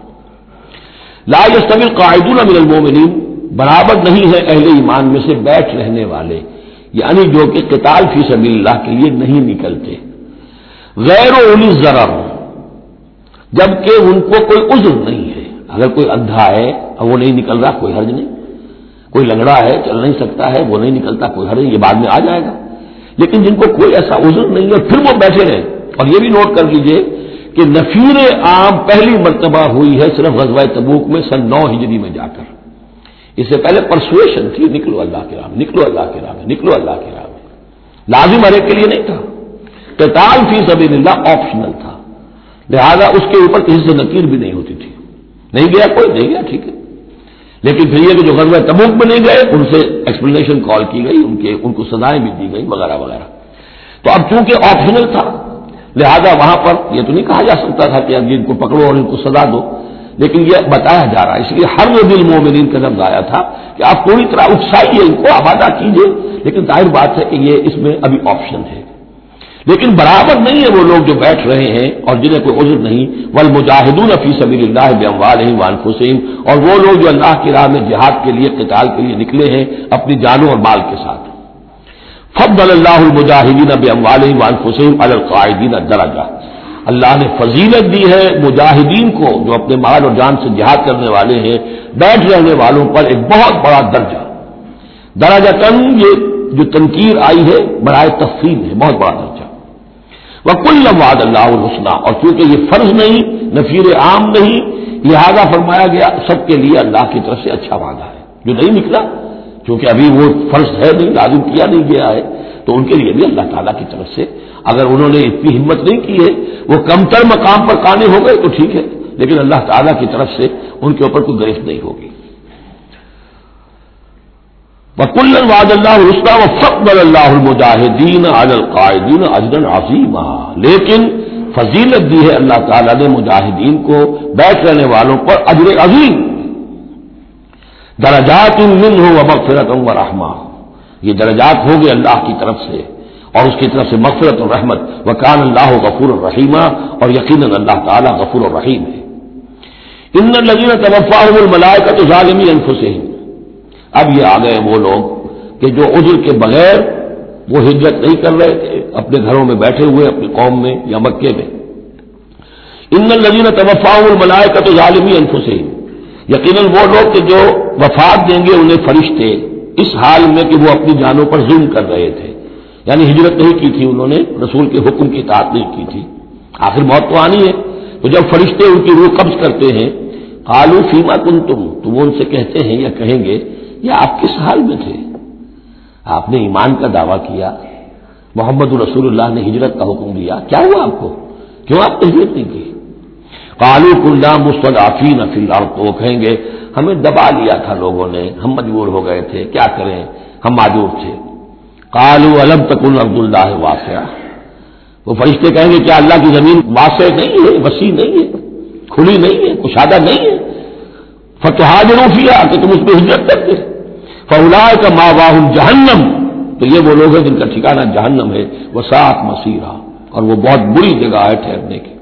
لا يستوي القاعدون من المؤمنین، برابر نہیں ہے اہل ایمان میں سے بیٹھ رہنے والے، یعنی جو کہ قتال فی سبیل اللہ کے لیے نہیں نکلتے، غیر اولی الضرر، جبکہ ان کو کوئی عذر نہیں ہے. اگر کوئی اندھا ہے اور وہ نہیں نکل رہا کوئی حرج نہیں، کوئی لنگڑا ہے چل نہیں سکتا ہے وہ نہیں نکلتا کوئی حرج نہیں، یہ بعد میں آ جائے گا. لیکن جن کو کوئی ایسا عذر نہیں ہے پھر وہ بیٹھے رہیں. اور یہ بھی نوٹ کر لیجئے کہ نفیر عام پہلی مرتبہ ہوئی ہے صرف غزوہ تبوک میں سن 9 ہجری میں جا کر. اس سے پہلے پرسویشن تھی، نکلو اللہ کے راہ میں، نکلو اللہ کے راہ میں، نکلو اللہ کے راہ میں. لازم ہر ایک کے لیے نہیں تھا. قتال فی سبیل اللہ آپشنل تھا، لہذا اس کے اوپر کسی سے نکیر بھی نہیں ہوتی تھی. نہیں گیا کوئی، نہیں گیا ٹھیک ہے. لیکن پھر یہ کہ جو غزوہ تبوک میں نہیں گئے ان سے ایکسپلینیشن کال کی گئی، ان کو سزائیں بھی دی گئی وغیرہ وغیرہ. تو اب چونکہ آپشنل تھا لہذا وہاں پر یہ تو نہیں کہا جا سکتا تھا کہ اب ان کو پکڑو اور ان کو سزا دو، لیکن یہ بتایا جا رہا ہے. اس لیے ہر دل مومنین کا لفظ آیا تھا کہ آپ پوری طرح اکسائیے، ان کو آبادہ کیجیے. لیکن ظاہر بات ہے کہ یہ اس میں ابھی آپشن ہے. لیکن برابر نہیں ہے وہ لوگ جو بیٹھ رہے ہیں اور جنہیں کوئی عذر نہیں. والمجاہدون فی سبیل اللہ باموالہم وانفسہم، اور وہ لوگ جو اللہ کی راہ میں جہاد کے لیے قتال کے لیے نکلے ہیں اپنی جانوں اور مال کے ساتھ. فضل اللہ المجاہدین باموالہم وانفسہم علی القاعدین درجہ، اللہ نے فضیلت دی ہے مجاہدین کو جو اپنے مال اور جان سے جہاد کرنے والے ہیں، بیٹھ رہنے والوں پر ایک بہت بڑا درجہ. درجہ یہ جو تنکیر آئی ہے برائے تفصیل ہے، بہت بڑا درجہ. وَكُلًّا وَعَدَ اللَّهُ الْحُسْنَىٰ، اور چونکہ یہ فرض نہیں، نفیر عام نہیں، لہذا فرمایا گیا سب کے لیے اللہ کی طرف سے اچھا وعدہ ہے. جو نہیں نکلا چونکہ ابھی وہ فرض ہے نہیں، لازم کیا نہیں گیا ہے، تو ان کے لیے بھی اللہ تعالیٰ کی طرف سے اگر انہوں نے اتنی ہمت نہیں کی ہے، وہ کمتر مقام پر قانے ہو گئے تو ٹھیک ہے، لیکن اللہ تعالیٰ کی طرف سے ان کے اوپر کوئی گرفت نہیں ہوگی. وَكُلًّا وَعَدَ اللَّهُ الْحُسْنَىٰ وَفَضَّلَ اللَّهُ الْمُجَاهِدِينَ عَلَى الْقَاعِدِينَ أَجْرًا عَظِيمًا، لیکن فضیلت دی ہے اللہ تعالیٰ نے مجاہدین کو بیٹھ رہنے والوں پر اجر عظیم. درجات منہ ومغفرۃ ورحمہ، یہ درجات ہوں گے اللہ کی طرف سے اور اس کی طرف سے مغفرت اور رحمت. وکان اللہ غفور الرحیم، اور یقیناً اللہ تعالیٰ غفور الرحیم ہے. ان الذین توفاهم الملائکۃ ظالمی انفسہم، اب یہ آ گئے وہ لوگ کہ جو عذر کے بغیر وہ ہجرت نہیں کر رہے تھے، اپنے گھروں میں بیٹھے ہوئے اپنی قوم میں یا مکے میں. ان الذین توفاهم الملائکۃ ظالمی انفسہم، یقیناً وہ لوگ کہ جو وفات دیں گے انہیں فرشتے اس حال میں کہ وہ اپنی جانوں پر ظلم کر رہے تھے. یعنی ہجرت نہیں کی تھی انہوں نے، رسول کے حکم کی اطاعت نہیں کی تھی، آخر موت تو آنی ہے۔ تو جب فرشتے ان کی روح قبض کرتے ہیں، قالوا فیما کنتم، تو وہ ان سے کہتے ہیں یا کہیں گے یہ آپ کس حال میں تھے؟ آپ نے ایمان کا دعویٰ کیا، محمد رسول اللہ نے ہجرت کا حکم دیا، کیا ہوا آپ کو؟ کیوں آپ نے ہجرت نہیں کی؟ قالوا كنا مستضعفين في الارض، تو وہ کہیں گے ہمیں دبا لیا تھا لوگوں نے، ہم مجبور ہو گئے تھے، کیا کریں، ہم معذور تھے۔ قالوا الم تكن ارض الله واسعة، وہ فرشتے کہیں گے کیا اللہ کی زمین واسع نہیں ہے، وسیع نہیں ہے، کھلی نہیں ہے، کشادہ نہیں ہے؟ فتهاجروا فيها، کہ تم اس پہ ہجرت کرتے۔ فاولئک مأواهم جہنم، تو یہ وہ لوگ ہیں جن کا ٹھکانہ جہنم ہے، وساءت مصیرا، اور وہ بہت بری جگہ ہے ٹھہرنے کی۔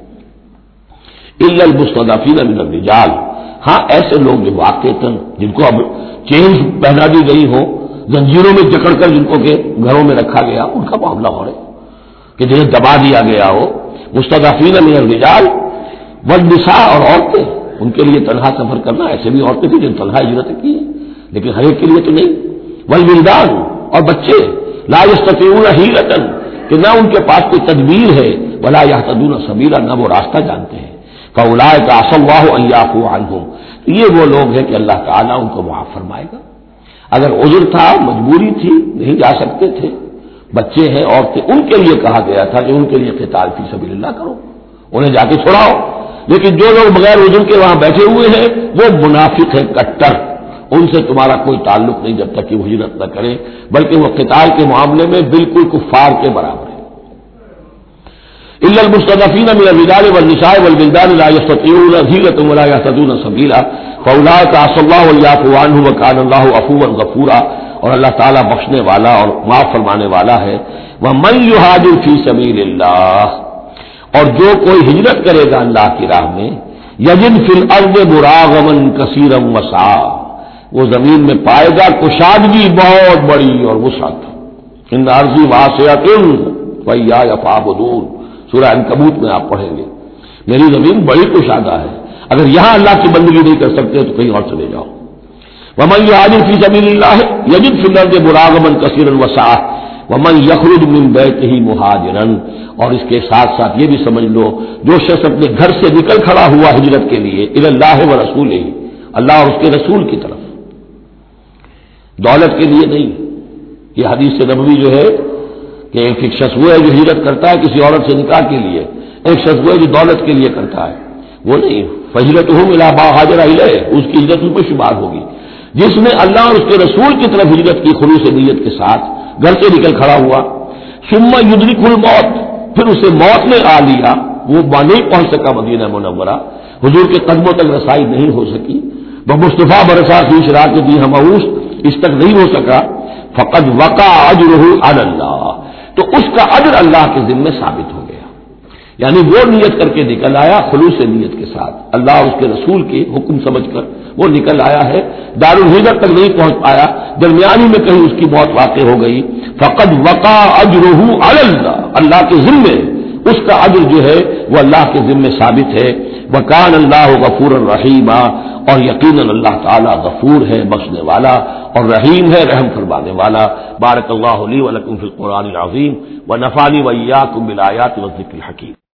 الا المستضعفین من الرجال، ہاں ایسے لوگ جو واقعتاً جن کو اب چینز پہنا دی گئی ہو، زنجیروں میں جکڑ کر جن کو کہ گھروں میں رکھا گیا، ان کا معاملہ ہو رہا ہے کہ جنہیں دبا دیا گیا ہو۔ مستضعفین من الرجال والنساء، اور عورتیں، ان کے لیے تنہا سفر کرنا، ایسے بھی عورتیں تھیں جن تنہا ہجرت کی ہے، لیکن ہر ایک کے لیے تو نہیں۔ والولدان، اور بچے، لا یستطیعون حیلۃ، کہ نہ ان کے پاس کوئی تدبیر ہے، ولا یہتدون سبیلا، نہ وہ راستہ جانتے ہیں۔ فاولئک عسى الله ان يعفو عنهم، یہ وہ لوگ ہیں کہ اللہ تعالیٰ ان کو معاف فرمائے گا۔ اگر عذر تھا، مجبوری تھی، نہیں جا سکتے تھے، بچے ہیں، عورتیں، ان کے لیے کہا گیا تھا کہ ان کے لیے قتال فی سبیل اللہ کرو، انہیں جا کے چھڑاؤ۔ لیکن جو لوگ بغیر عذر کے وہاں بیٹھے ہوئے ہیں وہ منافق ہیں کٹر، ان سے تمہارا کوئی تعلق نہیں جب تک کہ وہ ہجرت نہ کرے، بلکہ وہ قتال کے معاملے میں بالکل کفار کے برابر ہے۔ الا المستضعفین من الرجال والنساء والولدان لا يستطيعون حیلۃ ولا يهتدون سبیلا فاولئک عسى الله ان يعفو عنهم وكان الله عفوا غفورا، اور اللہ تعالیٰ بخشنے والا اور معاف فرمانے والا ہے۔ ومن يهاجر في سبيل الله، اور جو کوئی ہجرت کرے گا اللہ کی راہ میں، یجد فی الارض مراغما کثیرا وسعا، وہ زمین میں پائے گا کشادگی بہت بڑی اور وسعت۔ ان ارضی واسعۃ فإیایا فاعبدون، سورہ عنکبوت میں آپ پڑھیں گے، میری زمین بڑی کشادہ ہے، اگر یہاں اللہ کی بندگی نہیں کر سکتے تو کہیں اور چلے جاؤ۔ ومن یہاجر فی سبیل اللہ یجد فی الارض مراغما کثیرا وسعا ومن یخرج من بیتہ مہاجرا، اور اس کے ساتھ ساتھ یہ بھی سمجھ لو جو شخص اپنے گھر سے نکل کھڑا ہوا ہجرت کے لیے الی اللہ ورسولہ، اللہ اور اس کے رسول کی طرف، دولت کے لیے نہیں۔ یہ حدیث نبوی جو ہے کہ ایک شخص وہ ہے جو ہجرت کرتا ہے کسی عورت سے نکاح کے لیے، ایک شخص وہ ہے جو دولت کے لیے کرتا ہے، وہ نہیں۔ فہجرتہم الی ما ہاجر الیہ، اس کی ہجرت ان پر شمار ہوگی۔ جس نے اللہ اور اس کے رسول کی طرف ہجرت کی خلوص نیت کے ساتھ، گھر سے نکل کھڑا ہوا، ثم یدرکہ الموت، پھر اسے موت نے آ لیا، وہ نہیں پہنچ سکا مدینہ منورہ، حضور کے قدموں تک رسائی نہیں ہو سکی، بمصطفیٰ برسا فی شراکۃ دی ہمعوش، اس تک نہیں ہو سکا، فقد وقع اجرہ علی اللہ، تو اس کا اجر اللہ کے ذمے ثابت ہو گیا۔ یعنی وہ نیت کر کے نکل آیا خلوص نیت کے ساتھ، اللہ اور اس کے رسول کے حکم سمجھ کر وہ نکل آیا ہے، دارالہجرت تک نہیں پہنچ پایا، درمیانی میں کہیں اس کی موت واقع ہو گئی، فقد وقع اجرہ علی اللہ، اللہ کے ذمے اس کا اجر جو ہے وہ اللہ کے ذمے ثابت ہے۔ وکان اللہ غفور الرحیم، اور یقیناً اللہ تعالی غفور ہے، بخشنے والا، اور رحیم ہے، رحم فرمانے والا۔ بارک اللہ لی ولکم فی القرآن العظیم ونفعنی وإیاکم بالآیات والذکر الحکیم۔